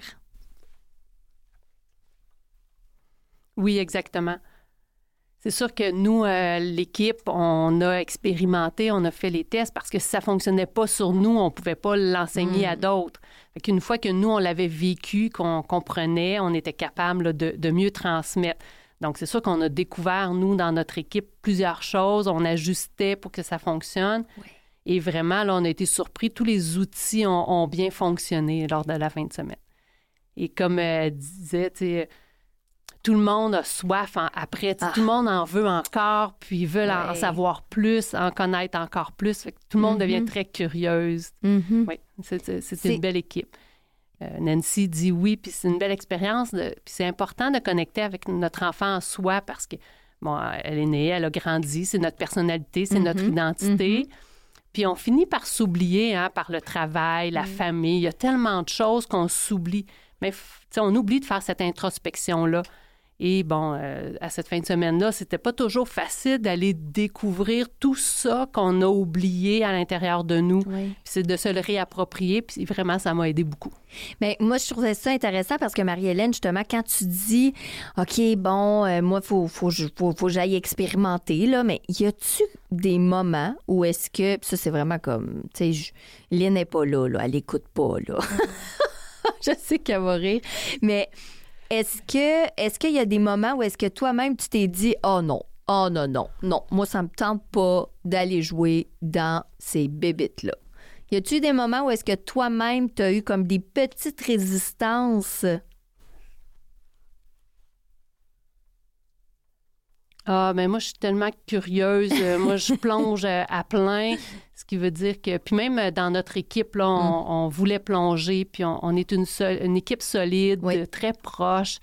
Oui, exactement. C'est sûr que nous, euh, l'équipe, on a expérimenté, on a fait les tests parce que si ça ne fonctionnait pas sur nous, on ne pouvait pas l'enseigner mmh. à d'autres. Fait qu'une fois que nous, on l'avait vécu, qu'on comprenait, on était capable là, de, de mieux transmettre. Donc, c'est sûr qu'on a découvert, nous, dans notre équipe, plusieurs choses. On ajustait pour que ça fonctionne. Oui. Et vraiment, là, on a été surpris. Tous les outils ont, ont bien fonctionné lors de la fin de semaine. Et comme elle euh, disait, tu sais, tout le monde a soif en, après. Ah. Tout le monde en veut encore, puis veut ouais. en savoir plus, en connaître encore plus. Fait que tout le monde mm-hmm. devient très curieuse. Mm-hmm. Oui, c'est, c'est, c'est, c'est une belle équipe. Euh, Nancy dit oui, puis c'est une belle expérience. De, puis c'est important de connecter avec notre enfant en soi parce que, bon, elle est née, elle a grandi, c'est notre personnalité, c'est mm-hmm. notre identité. Mm-hmm. Puis on finit par s'oublier hein, par le travail, la mm-hmm. famille. Il y a tellement de choses qu'on s'oublie. Mais on oublie de faire cette introspection-là. Et bon, euh, à cette fin de semaine-là, c'était pas toujours facile d'aller découvrir tout ça qu'on a oublié à l'intérieur de nous. Oui. Puis c'est de se le réapproprier, puis vraiment, ça m'a aidé beaucoup. Bien, moi, je trouvais ça intéressant parce que Marie-Hélène, justement, quand tu dis « OK, bon, euh, moi, il faut, faut, faut, faut que j'aille expérimenter, là », mais y a-tu des moments où est-ce que... Puis ça, c'est vraiment comme... Tu sais, Lynn n'est pas là, là, elle n'écoute pas, là. Je sais qu'elle va rire, mais... Est-ce que est-ce qu'il y a des moments où est-ce que toi-même, tu t'es dit « Oh non, oh non, non, non, moi, ça me tente pas d'aller jouer dans ces bébites-là ». Y a-tu des moments où est-ce que toi-même, tu as eu comme des petites résistances? Ah, ben moi, je suis tellement curieuse. Moi, je plonge à plein, ce qui veut dire que... Puis même dans notre équipe, là, on, mm. on voulait plonger, puis on, on est une, sol, une équipe solide, oui. très proche.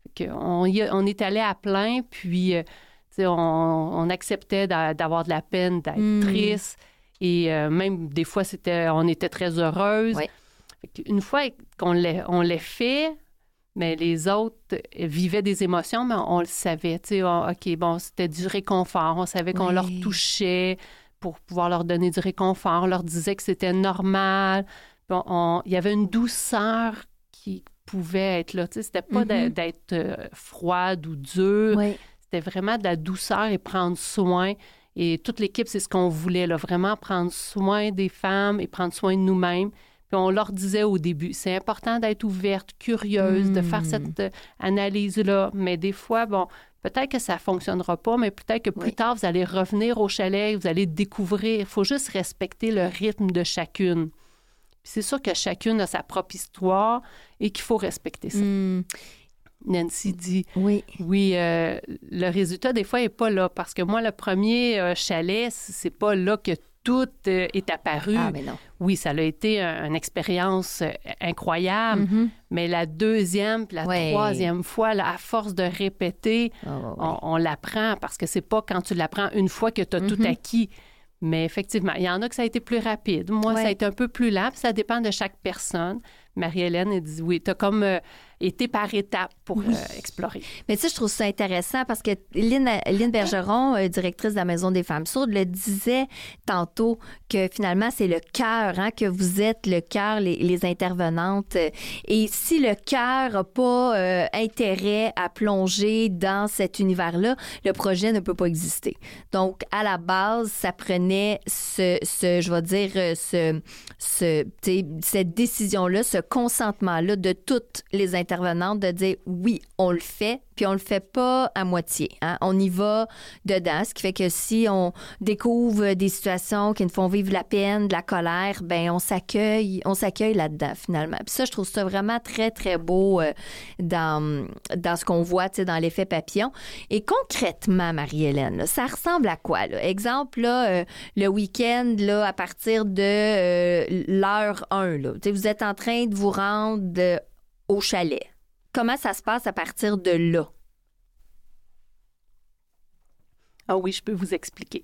On, on est allé à plein, puis on, on acceptait d'avoir de la peine, d'être mm. triste. Et euh, même des fois, c'était, on était très heureuse. Oui. Une fois qu'on l'a, on l'a fait... Mais les autres vivaient des émotions, mais on le savait. Tu sais, OK, bon, c'était du réconfort. On savait qu'on oui. leur touchait pour pouvoir leur donner du réconfort. On leur disait que c'était normal. Bon, on, il y avait une douceur qui pouvait être là. Tu sais, c'était pas mm-hmm. d'être euh, froide ou dure. Oui. C'était vraiment de la douceur et prendre soin. Et toute l'équipe, c'est ce qu'on voulait, là, vraiment prendre soin des femmes et prendre soin de nous-mêmes. Puis on leur disait au début, c'est important d'être ouverte, curieuse, mmh. de faire cette euh, analyse-là. Mais des fois, bon, peut-être que ça ne fonctionnera pas, mais peut-être que plus oui. tard, vous allez revenir au chalet, vous allez découvrir. Il faut juste respecter le rythme de chacune. Puis c'est sûr que chacune a sa propre histoire et qu'il faut respecter ça. Mmh. Nancy dit, oui, oui euh, le résultat, des fois, n'est pas là. Parce que moi, le premier euh, chalet, c'est pas là que tout euh, est apparu. Ah, mais non. Oui, ça a été un, une expérience euh, incroyable, mm-hmm. mais la deuxième puis la ouais. troisième fois, là, à force de répéter, oh, ouais. on, on l'apprend parce que c'est pas quand tu l'apprends une fois que tu as mm-hmm. tout acquis. Mais effectivement, il y en a que ça a été plus rapide. Moi, ouais. ça a été un peu plus lent, puis ça dépend de chaque personne. Marie-Hélène, elle dit oui, tu as comme euh, été par étapes pour oui. euh, explorer. Mais tu sais, je trouve ça intéressant parce que Lynn, Lynn Bergeron, euh, directrice de la Maison des femmes sourdes, le disait tantôt que finalement, c'est le cœur, hein, que vous êtes le cœur, les, les intervenantes. Et si le cœur n'a pas euh, intérêt à plonger dans cet univers-là, le projet ne peut pas exister. Donc, à la base, ça prenait ce, ce je vais dire, ce, ce, cette décision-là, ce consentement-là de toutes les intervenantes de dire oui, on le fait, puis on le fait pas à moitié. Hein? On y va dedans, ce qui fait que si on découvre des situations qui nous font vivre la peine, de la colère, ben on s'accueille, on s'accueille là-dedans finalement. Puis ça, je trouve ça vraiment très, très beau euh, dans, dans ce qu'on voit, tu sais, dans l'effet papillon. Et concrètement, Marie-Hélène, là, ça ressemble à quoi? Là? Exemple, là, euh, le week-end, là, à partir de euh, l'heure un, là, tu sais, vous êtes en train de vous rendre euh, au chalet. Comment ça se passe à partir de là? Ah oui, je peux vous expliquer.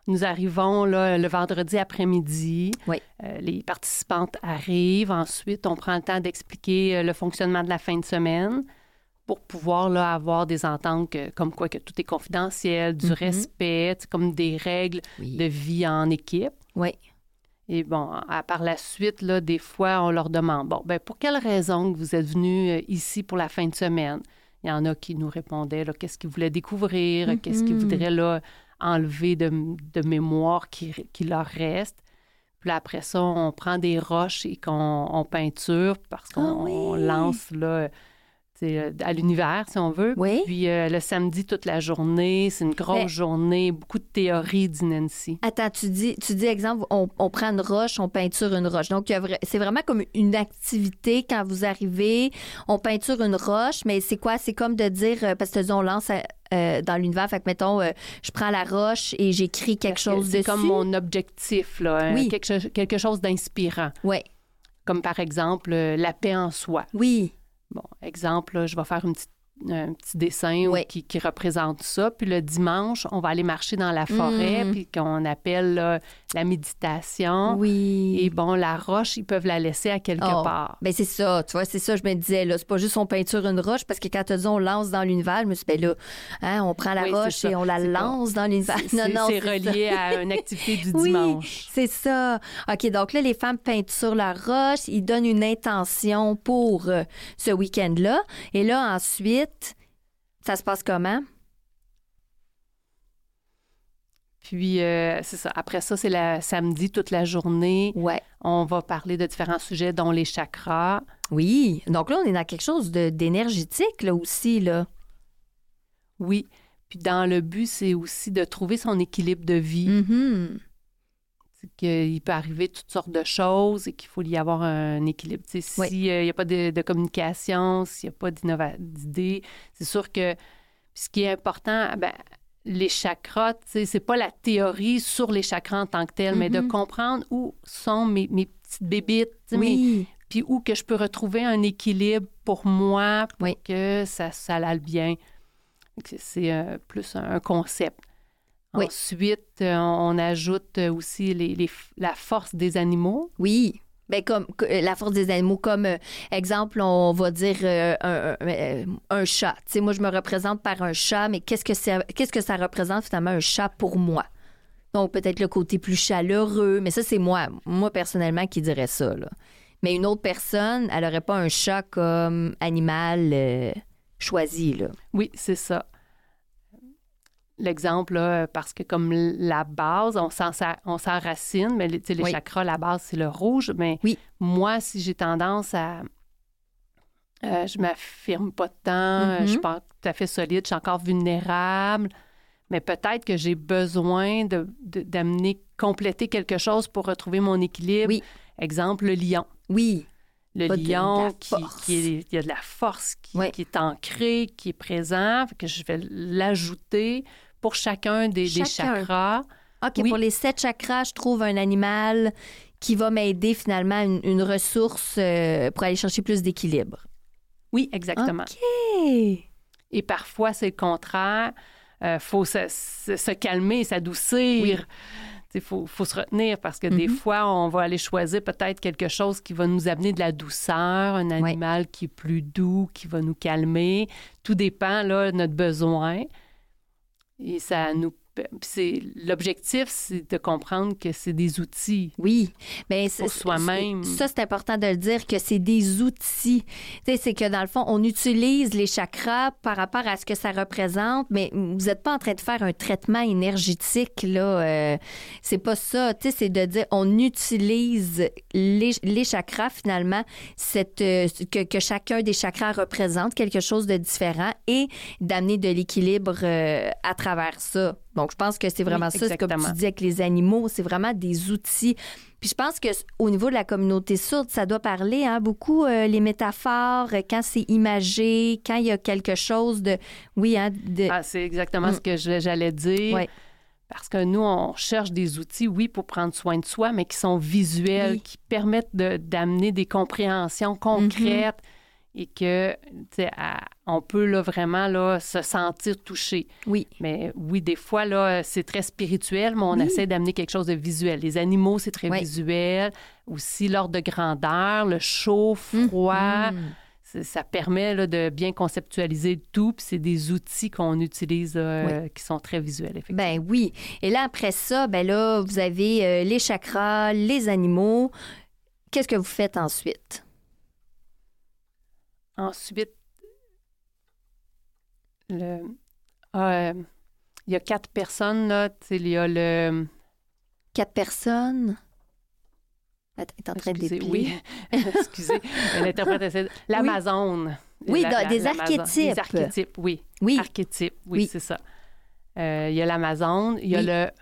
Nous arrivons là, le vendredi après-midi. Oui. Euh, les participantes arrivent. Ensuite, on prend le temps d'expliquer euh, le fonctionnement de la fin de semaine pour pouvoir là, avoir des ententes que, comme quoi que tout est confidentiel, du mm-hmm. respect, comme des règles oui. de vie en équipe. Oui. Et bon, à, par la suite, là, des fois, on leur demande, bon, ben pour quelle raison que vous êtes venus euh, ici pour la fin de semaine? Il y en a qui nous répondaient, là, qu'est-ce qu'ils voulaient découvrir, mm-hmm. qu'est-ce qu'ils voudraient, là, enlever de, de mémoire qui, qui leur reste. Puis là, après ça, on prend des roches et qu'on on peinture parce qu'on oh oui. on lance là, à l'univers, si on veut. Oui. Puis euh, le samedi, toute la journée, c'est une grosse Mais... journée, beaucoup de théories, dit Nancy. Attends, tu dis, tu dis exemple, on, on prend une roche, on peinture une roche. Donc, il y a, c'est vraiment comme une activité quand vous arrivez, on peinture une roche, mais c'est quoi? C'est comme de dire, parce que tu dis, on lance... À... Euh, dans l'univers. Fait que, mettons, euh, je prends la roche et j'écris quelque Parce chose c'est dessus. C'est comme mon objectif, là. Hein? Oui. Quelque, quelque chose d'inspirant. Oui. Comme, par exemple, euh, la paix en soi. Oui. Bon, exemple, là, je vais faire une petite un petit dessin oui. qui, qui représente ça. Puis le dimanche, on va aller marcher dans la forêt, mmh. puis qu'on appelle là, la méditation. Oui. Et bon, la roche, ils peuvent la laisser à quelque oh. part. Bien, c'est ça, tu vois, c'est ça, je me disais, là, c'est pas juste on peinture une roche, parce que quand tu dis on lance dans l'univers, je me suis dit, ben là, hein, on prend la oui, roche et on la c'est lance pas... dans l'univers. C'est, non, non, c'est, c'est relié ça. À une activité du oui, dimanche. C'est ça. OK, donc là, les femmes peinturent la roche, ils donnent une intention pour euh, ce week-end-là. Et là, ensuite... Ça se passe comment? Puis, euh, c'est ça. Après ça, c'est le samedi, toute la journée. Ouais. On va parler de différents sujets, dont les chakras. Oui. Donc là, on est dans quelque chose de, d'énergétique, là aussi, là. Oui. Puis, dans le but, c'est aussi de trouver son équilibre de vie. Mm-hmm. C'est qu'il peut arriver toutes sortes de choses et qu'il faut y avoir un équilibre. Tu sais, s'il oui. n'y a pas de, de communication, s'il n'y a pas d'idées, c'est sûr que ce qui est important, ben, les chakras, tu sais, c'est pas la théorie sur les chakras en tant que tel, mm-hmm. mais de comprendre où sont mes, mes petites bébites, tu sais, oui. mes, puis où que je peux retrouver un équilibre pour moi, pour oui. que ça, ça aille bien. C'est euh, plus un, un concept. Oui. Ensuite, on ajoute aussi les, les, la force des animaux. Oui. Bien, comme la force des animaux, comme euh, exemple, on va dire euh, un, un, un chat. Tu sais, moi, je me représente par un chat, mais qu'est-ce que, c'est, qu'est-ce que ça représente finalement un chat pour moi? Donc, peut-être le côté plus chaleureux, mais ça, c'est moi, moi personnellement, qui dirais ça, là. Mais une autre personne, elle n'aurait pas un chat comme animal euh, choisi, là. Oui, c'est ça. L'exemple, là, parce que comme la base, on s'en, on s'enracine, mais les, les oui. chakras, la base, c'est le rouge. Mais oui. moi, si j'ai tendance à... Euh, je m'affirme pas tant, mm-hmm. je suis pas tout à fait solide, je suis encore vulnérable, mais peut-être que j'ai besoin de, de, d'amener, compléter quelque chose pour retrouver mon équilibre. Oui. Exemple, le lion. Oui. Le pas lion qui, qui est, il y a de la force qui, oui. qui est ancré, qui est présent, que je vais l'ajouter pour chacun des, chacun. des chakras. OK, oui. Pour les sept chakras, je trouve un animal qui va m'aider finalement, une, une ressource euh, pour aller chercher plus d'équilibre. Oui, exactement. OK. Et parfois, c'est le contraire. Il euh, faut se, se, se calmer, s'adoucir. Oui. Il faut, faut se retenir parce que mm-hmm. des fois, on va aller choisir peut-être quelque chose qui va nous amener de la douceur, un animal oui. qui est plus doux, qui va nous calmer. Tout dépend là, de notre besoin. Et ça nous... C'est, l'objectif, c'est de comprendre que c'est des outils. Oui. Bien, c'est, pour soi-même. C'est, ça, c'est important de le dire, que c'est des outils. Tu sais, c'est que dans le fond, on utilise les chakras par rapport à ce que ça représente, mais vous n'êtes pas en train de faire un traitement énergétique, là. Euh, c'est pas ça. Tu sais, c'est de dire, on utilise les, les chakras, finalement, cette, euh, que, que chacun des chakras représente quelque chose de différent et d'amener de l'équilibre euh, à travers ça. Donc, je pense que c'est vraiment oui, ça, c'est comme tu dis avec les animaux, c'est vraiment des outils. Puis je pense qu'au niveau de la communauté sourde, ça doit parler hein, beaucoup euh, les métaphores, quand c'est imagé, quand il y a quelque chose de... Oui, hein, de... Ah, c'est exactement mm. ce que je, j'allais dire. Oui. Parce que nous, on cherche des outils, oui, pour prendre soin de soi, mais qui sont visuels, oui. qui permettent de, d'amener des compréhensions concrètes. Mm-hmm. et que, tu sais, on peut là, vraiment là, se sentir touché. Oui. Mais oui, des fois, là, c'est très spirituel, mais on oui. essaie d'amener quelque chose de visuel. Les animaux, c'est très oui. visuel. Aussi, l'ordre de grandeur, le chaud, froid. Mmh. Ça permet là, de bien conceptualiser le tout. Puis c'est des outils qu'on utilise euh, oui. qui sont très visuels, effectivement. Ben oui. Et là, après ça, ben là, vous avez euh, les chakras, les animaux. Qu'est-ce que vous faites ensuite? Ensuite, le, euh, il y a quatre personnes, là. Il y a le... Quatre personnes? Attends, elle est en train Excusez, de déplier. Oui, excusez. L'interprète essaie... L'Amazone. Oui, la, des la, archétypes. Des archétypes, oui. Oui. Archétypes, oui, oui. c'est ça. Euh, il y a l'Amazone, il y a oui. le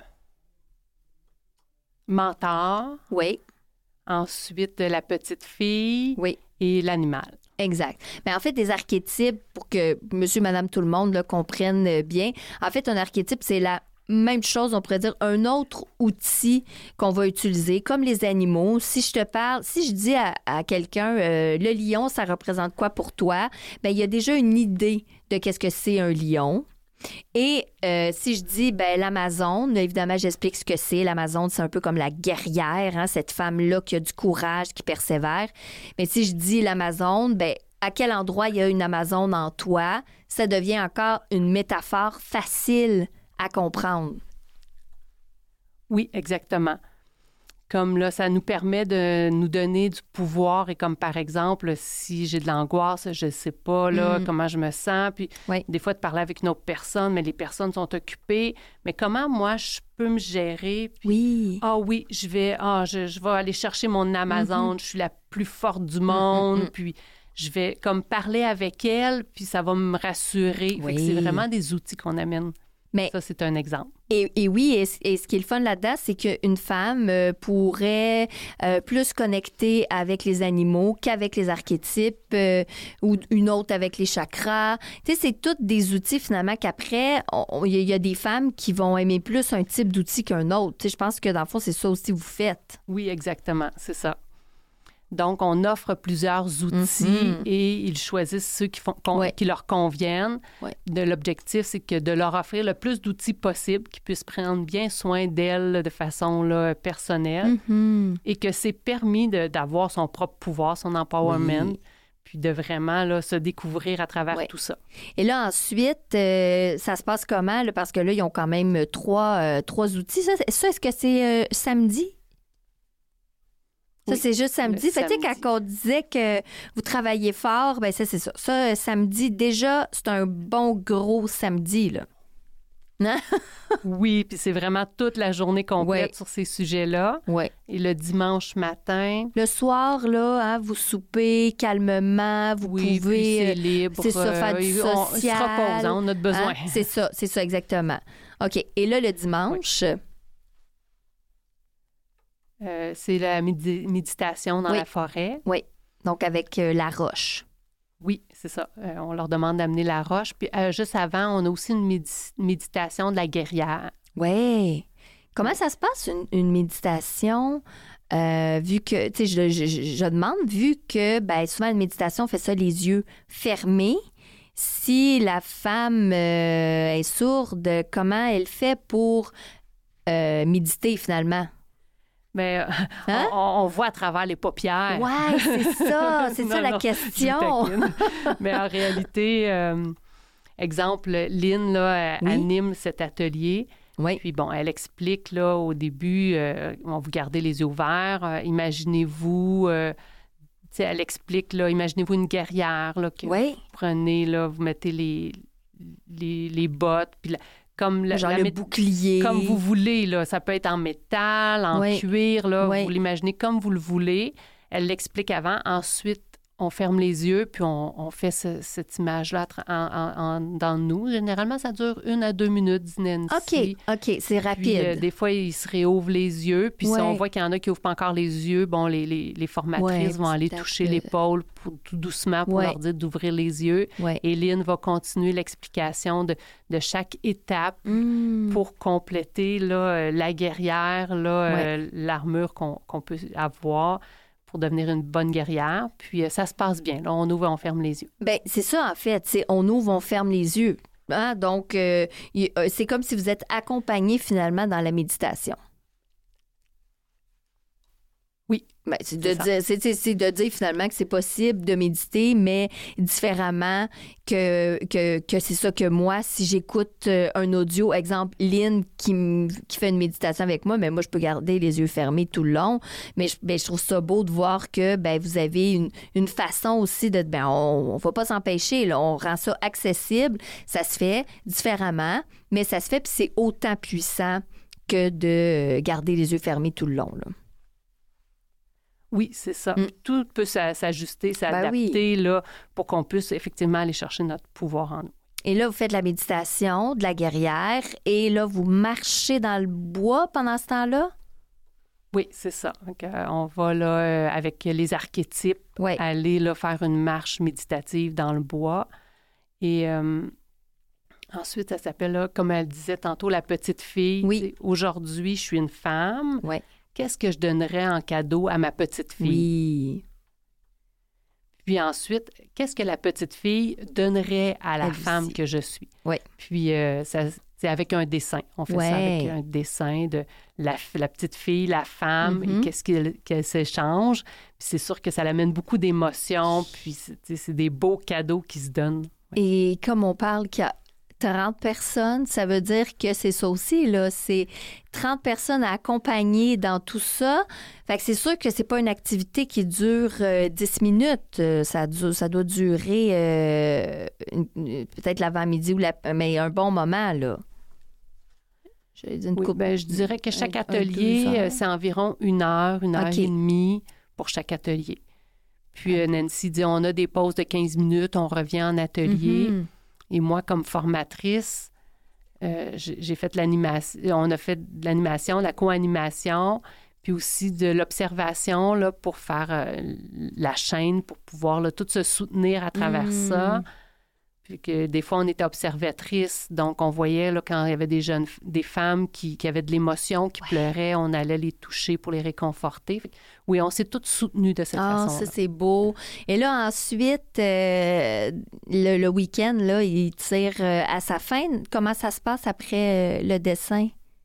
mentor. Oui. Ensuite, la petite fille. Oui. Et l'animal. Exact. Mais en fait, des archétypes, pour que monsieur, madame, tout le monde là, comprenne bien, en fait, un archétype, c'est la même chose, on pourrait dire, un autre outil qu'on va utiliser, comme les animaux. Si je te parle, si je dis à, à quelqu'un, euh, le lion, ça représente quoi pour toi? Bien, il y a déjà une idée de qu'est-ce que c'est un lion. Et euh, si je dis, ben l'Amazone, évidemment, j'explique ce que c'est. L'Amazone, c'est un peu comme la guerrière, hein, cette femme-là qui a du courage, qui persévère. Mais si je dis l'Amazone, ben à quel endroit il y a une Amazone en toi, ça devient encore une métaphore facile à comprendre. Oui, exactement. Comme là, ça nous permet de nous donner du pouvoir. Et comme par exemple, si j'ai de l'angoisse, je ne sais pas là, mm. comment je me sens. Puis oui. des fois, de parler avec une autre personne, mais les personnes sont occupées. Mais comment moi, je peux me gérer? Puis, oui. Ah oui, je vais, ah, je, je vais aller chercher mon Amazon. Mm-hmm. Je suis la plus forte du monde. Mm-hmm. Puis je vais comme parler avec elle, puis ça va me rassurer. Oui. Fait que c'est vraiment des outils qu'on amène. Mais, ça, c'est un exemple. Et, et oui, et, et ce qui est le fun là-dedans, c'est qu'une femme euh, pourrait euh, plus connecter avec les animaux qu'avec les archétypes euh, ou une autre avec les chakras. Tu sais, c'est tous des outils finalement qu'après, il y, y a des femmes qui vont aimer plus un type d'outil qu'un autre. Tu sais, je pense que dans le fond, c'est ça aussi que vous faites. Oui, exactement, c'est ça. Donc, on offre plusieurs outils mm-hmm. et ils choisissent ceux qui, font, con, ouais. qui leur conviennent. Ouais. De l'objectif, c'est que de leur offrir le plus d'outils possible, qu'ils puissent prendre bien soin d'elles de façon là, personnelle mm-hmm. et que c'est permis de, d'avoir son propre pouvoir, son empowerment, oui. puis de vraiment là, se découvrir à travers ouais. tout ça. Et là, ensuite, euh, ça se passe comment? Là, parce que là, ils ont quand même trois, euh, trois outils. Ça, ça, est-ce que c'est euh, samedi? Ça, oui, c'est juste samedi. Fait que quand on disait que vous travaillez fort, bien, ça, c'est ça. Ça, samedi, déjà, c'est un bon gros samedi, là. Non? Oui, puis c'est vraiment toute la journée complète ouais. sur ces sujets-là. Oui. Et le dimanche matin... Le soir, là, hein, vous soupez calmement, vous oui, pouvez... Oui, c'est libre. C'est ça, faire du social. On se repose, hein, on a besoin. Hein? C'est ça, c'est ça, exactement. OK. Et là, le dimanche... Oui. Euh, c'est la médi- méditation dans oui. la forêt. Oui, donc avec euh, la roche. Oui, c'est ça. Euh, on leur demande d'amener la roche. Puis euh, juste avant, on a aussi une médi- méditation de la guerrière. Oui. Comment ça se passe, une, une méditation, euh, vu que, tu sais, je, je, je demande, vu que, ben souvent, une méditation, on fait ça les yeux fermés. Si la femme euh, est sourde, comment elle fait pour euh, méditer, finalement? Mais hein? on, on voit à travers les paupières. Oui, c'est ça. C'est non, ça la non, question. Mais en réalité, euh, exemple, Lynn là, oui. anime cet atelier. Oui. Puis bon, elle explique là, au début, euh, on vous gardez les yeux ouverts. Euh, imaginez-vous, euh, elle explique, là, imaginez-vous une guerrière là, que oui. vous prenez, là, vous mettez les, les, les bottes, puis la, comme la, genre la le mé- bouclier. Comme vous voulez, là. Ça peut être en métal, en oui. cuir, là. Oui. Vous l'imaginez comme vous le voulez. Elle l'explique avant. Ensuite, on ferme les yeux, puis on, on fait ce, cette image-là en, en, en, dans nous. Généralement, ça dure une à deux minutes, dit Nancy. OK, OK, c'est rapide. Puis, euh, des fois, ils se réouvrent les yeux. Puis, ouais. si on voit qu'il y en a qui n'ouvrent pas encore les yeux, bon, les, les, les formatrices ouais, vont aller toucher que... l'épaule pour, tout doucement pour ouais. leur dire d'ouvrir les yeux. Ouais. Et Lynn va continuer l'explication de, de chaque étape mmh. pour compléter là, la guerrière, là, ouais. euh, l'armure qu'on, qu'on peut avoir, pour devenir une bonne guerrière. Puis euh, ça se passe bien. Là, on ouvre, on ferme les yeux. Bien, c'est ça, en fait. C'est on ouvre, on ferme les yeux. Hein? Donc, euh, y, euh, c'est comme si vous êtes accompagné finalement dans la méditation. Oui. Ben, c'est, de dire, c'est, c'est, c'est de dire finalement que c'est possible de méditer, mais différemment que, que, que c'est ça que moi, si j'écoute un audio, exemple, Lynn qui, m, qui fait une méditation avec moi, mais moi, je peux garder les yeux fermés tout le long. Mais je, ben, je trouve ça beau de voir que ben, vous avez une, une façon aussi de... Ben, on ne va pas s'empêcher, là, on rend ça accessible. Ça se fait différemment, mais ça se fait puis c'est autant puissant que de garder les yeux fermés tout le long, là. Oui, c'est ça. Mm. Tout peut s'ajuster, s'adapter ben oui. là, pour qu'on puisse effectivement aller chercher notre pouvoir en nous. Et là, vous faites de la méditation, de la guerrière, et là, vous marchez dans le bois pendant ce temps-là? Oui, c'est ça. Donc, euh, on va là, euh, avec les archétypes, ouais. aller là, faire une marche méditative dans le bois. Et euh, ensuite, ça s'appelle, là, comme elle disait tantôt, la petite fille. Oui. Aujourd'hui, je suis une femme. Oui. Qu'est-ce que je donnerais en cadeau à ma petite fille? Oui. Puis ensuite, qu'est-ce que la petite fille donnerait à la Elle femme aussi. que je suis? Oui. Puis, euh, ça, c'est avec un dessin. On fait ouais. ça avec un dessin de la, la petite fille, la femme, mm-hmm. et qu'est-ce qu'elle, qu'elle s'échange. Puis c'est sûr que ça l'amène beaucoup d'émotions, puis c'est, c'est des beaux cadeaux qui se donnent. Oui. Et comme on parle qu'il y a trente personnes, ça veut dire que c'est ça aussi, là. C'est trente personnes à accompagner dans tout ça. Fait que c'est sûr que c'est pas une activité qui dure euh, dix minutes. Euh, ça, dure, ça doit durer euh, une, une, peut-être l'avant-midi, ou la, mais un bon moment, là. J'allais dire une oui, coupe, ben, je dirais que chaque un, atelier, un c'est environ une heure, une heure okay. et demie pour chaque atelier. Puis okay. Nancy dit, on a des pauses de quinze minutes, on revient en atelier. Mm-hmm. Et moi, comme formatrice, euh, j'ai fait l'animation, on a fait de l'animation, la co-animation, puis aussi de l'observation là, pour faire euh, la chaîne, pour pouvoir là, tout se soutenir à travers mmh. ça. Puis que des fois, on était observatrice, donc on voyait là, quand il y avait des jeunes, des femmes qui, qui avaient de l'émotion, qui ouais. pleuraient, on allait les toucher pour les réconforter. Fait, oui, on s'est toutes soutenues de cette ah, façon-là. Ça, c'est beau. Et là, ensuite, euh, le, le week-end, là, il tire euh, à sa fin. Comment ça se passe après euh, le dessin?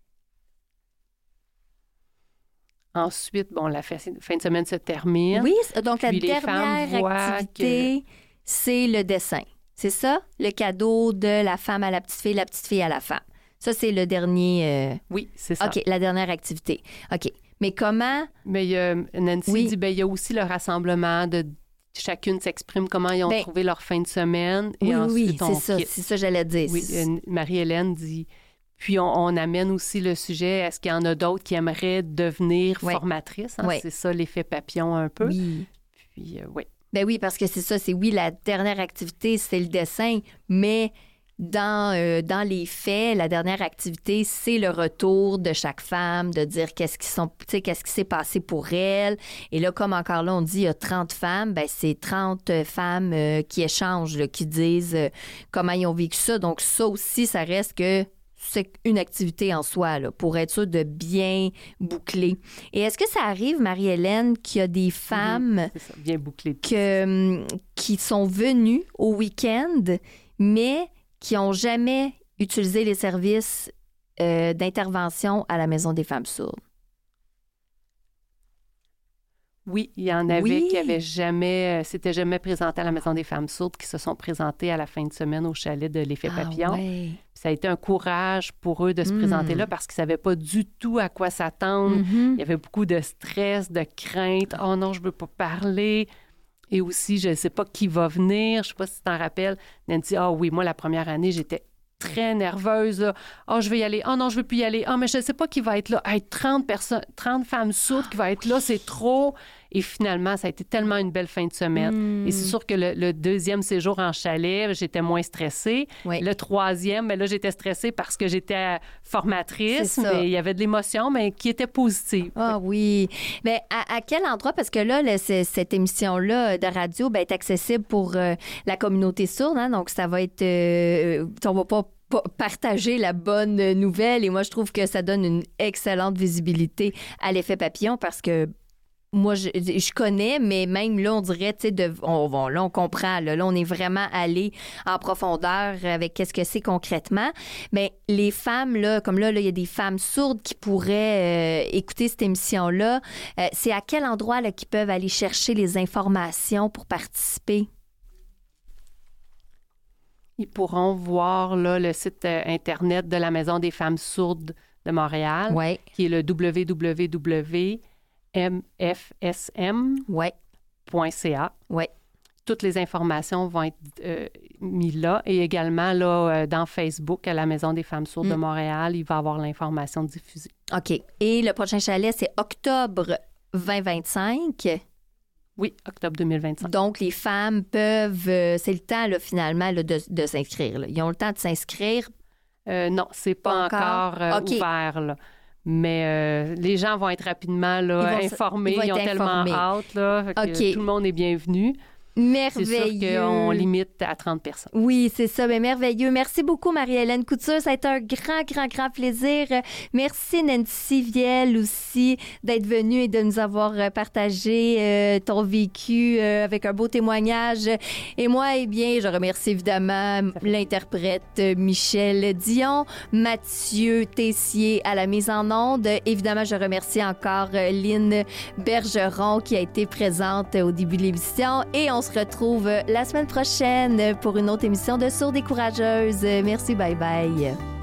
Ensuite, bon, la fin, fin de semaine se termine. Oui, donc la dernière activité, que... c'est le dessin. C'est ça? Le cadeau de la femme à la petite fille, la petite fille à la femme. Ça, c'est le dernier... Euh... Oui, c'est ça. OK, la dernière activité. OK. Mais comment... Mais euh, Nancy oui. dit, bien, il y a aussi le rassemblement de chacune s'exprime comment ils ont ben, trouvé leur fin de semaine. Et oui, ensuite, oui, on c'est ça. quitte. C'est ça, j'allais dire. Oui, euh, Marie-Hélène dit... Puis, on, on amène aussi le sujet, est-ce qu'il y en a d'autres qui aimeraient devenir oui. formatrices? Hein? Oui. C'est ça, l'effet papillon un peu. Oui. Puis, euh, oui. Ben oui, parce que c'est ça, c'est oui, la dernière activité, c'est le dessin, mais dans, euh, dans les faits, la dernière activité, c'est le retour de chaque femme, de dire qu'est-ce qui sont, tu sais, qu'est-ce qui s'est passé pour elle. Et là, comme encore là, on dit, il y a trente femmes, ben c'est trente femmes euh, qui échangent, là, qui disent euh, comment ils ont vécu ça. Donc ça aussi, ça reste que c'est une activité en soi, là, pour être sûr de bien boucler. Et est-ce que ça arrive, Marie-Hélène, qu'il y a des femmes mmh, c'est ça, bien bouclé. Que, qui sont venues au week-end, mais qui n'ont jamais utilisé les services euh, d'intervention à la Maison des femmes sourdes? Oui, il y en avait oui. qui avaient jamais, euh, s'étaient jamais présentés à la Maison des femmes sourdes, qui se sont présentés à la fin de semaine au chalet de l'Effet ah, Papillon. Ouais. Ça a été un courage pour eux de se mmh. présenter là parce qu'ils ne savaient pas du tout à quoi s'attendre. Mmh. Il y avait beaucoup de stress, de crainte. « Oh non, je ne veux pas parler. » Et aussi, je ne sais pas qui va venir. Je ne sais pas si tu t'en rappelles. Nancy, « Ah oui, moi, la première année, j'étais très nerveuse. Là. Oh, je vais y aller. Oh non, je ne veux plus y aller. Oh, mais je ne sais pas qui va être là. Hey, trente personnes, trente femmes sourdes qui vont être là, c'est trop. » Et finalement, ça a été tellement une belle fin de semaine. Mmh. Et c'est sûr que le, le deuxième séjour en chalet, j'étais moins stressée. Oui. Le troisième, bien là, j'étais stressée parce que j'étais formatrice. Mais il y avait de l'émotion, mais qui était positive. Ah oui. Mais à, à quel endroit? Parce que là, le, c- cette émission-là de radio ben, est accessible pour euh, la communauté sourde. Hein? Donc, ça va être... Euh, on va pas partager la bonne nouvelle. Et moi, je trouve que ça donne une excellente visibilité à l'Effet Papillon parce que moi, je, je connais, mais même là, on dirait, tu sais, de, on, on, là, on comprend. Là, là, on est vraiment allé en profondeur avec qu'est-ce que c'est concrètement. Mais les femmes, là, comme là, là, il y a des femmes sourdes qui pourraient euh, écouter cette émission-là. Euh, c'est à quel endroit là, qu'ils peuvent aller chercher les informations pour participer? Ils pourront voir là, le site euh, Internet de la Maison des femmes sourdes de Montréal, ouais. qui est le w w w point m f s m point c a. Ouais. Toutes les informations vont être euh, mises là. Et également, là, euh, dans Facebook, à la Maison des femmes sourdes mm. de Montréal, il va y avoir l'information diffusée. OK. Et le prochain chalet, c'est octobre vingt vingt-cinq. Oui, octobre deux mille vingt-cinq. Donc, les femmes peuvent... Euh, c'est le temps, là, finalement, là, de, de s'inscrire. Là. Ils ont le temps de s'inscrire. Euh, non, c'est pas, pas encore, encore euh, okay. ouvert, là. Mais euh, les gens vont être rapidement là, ils informés. Ils, ils ont informés. Tellement hâte. Là, okay. Tout le monde est bienvenu. Merveilleux. C'est sûr qu'on limite à trente personnes. Oui, c'est ça. Mais merveilleux. Merci beaucoup, Marie-Hélène Couture. Ça a été un grand, grand, grand plaisir. Merci, Nancy Viel, aussi, d'être venue et de nous avoir partagé euh, ton vécu euh, avec un beau témoignage. Et moi, eh bien, je remercie évidemment l'interprète Michel Dion, Mathieu Tessier à la mise en onde. Évidemment, je remercie encore Lynn Bergeron qui a été présente au début de l'émission. Et on On se retrouve la semaine prochaine pour une autre émission de Sourdes et Courageuses. Merci, bye bye.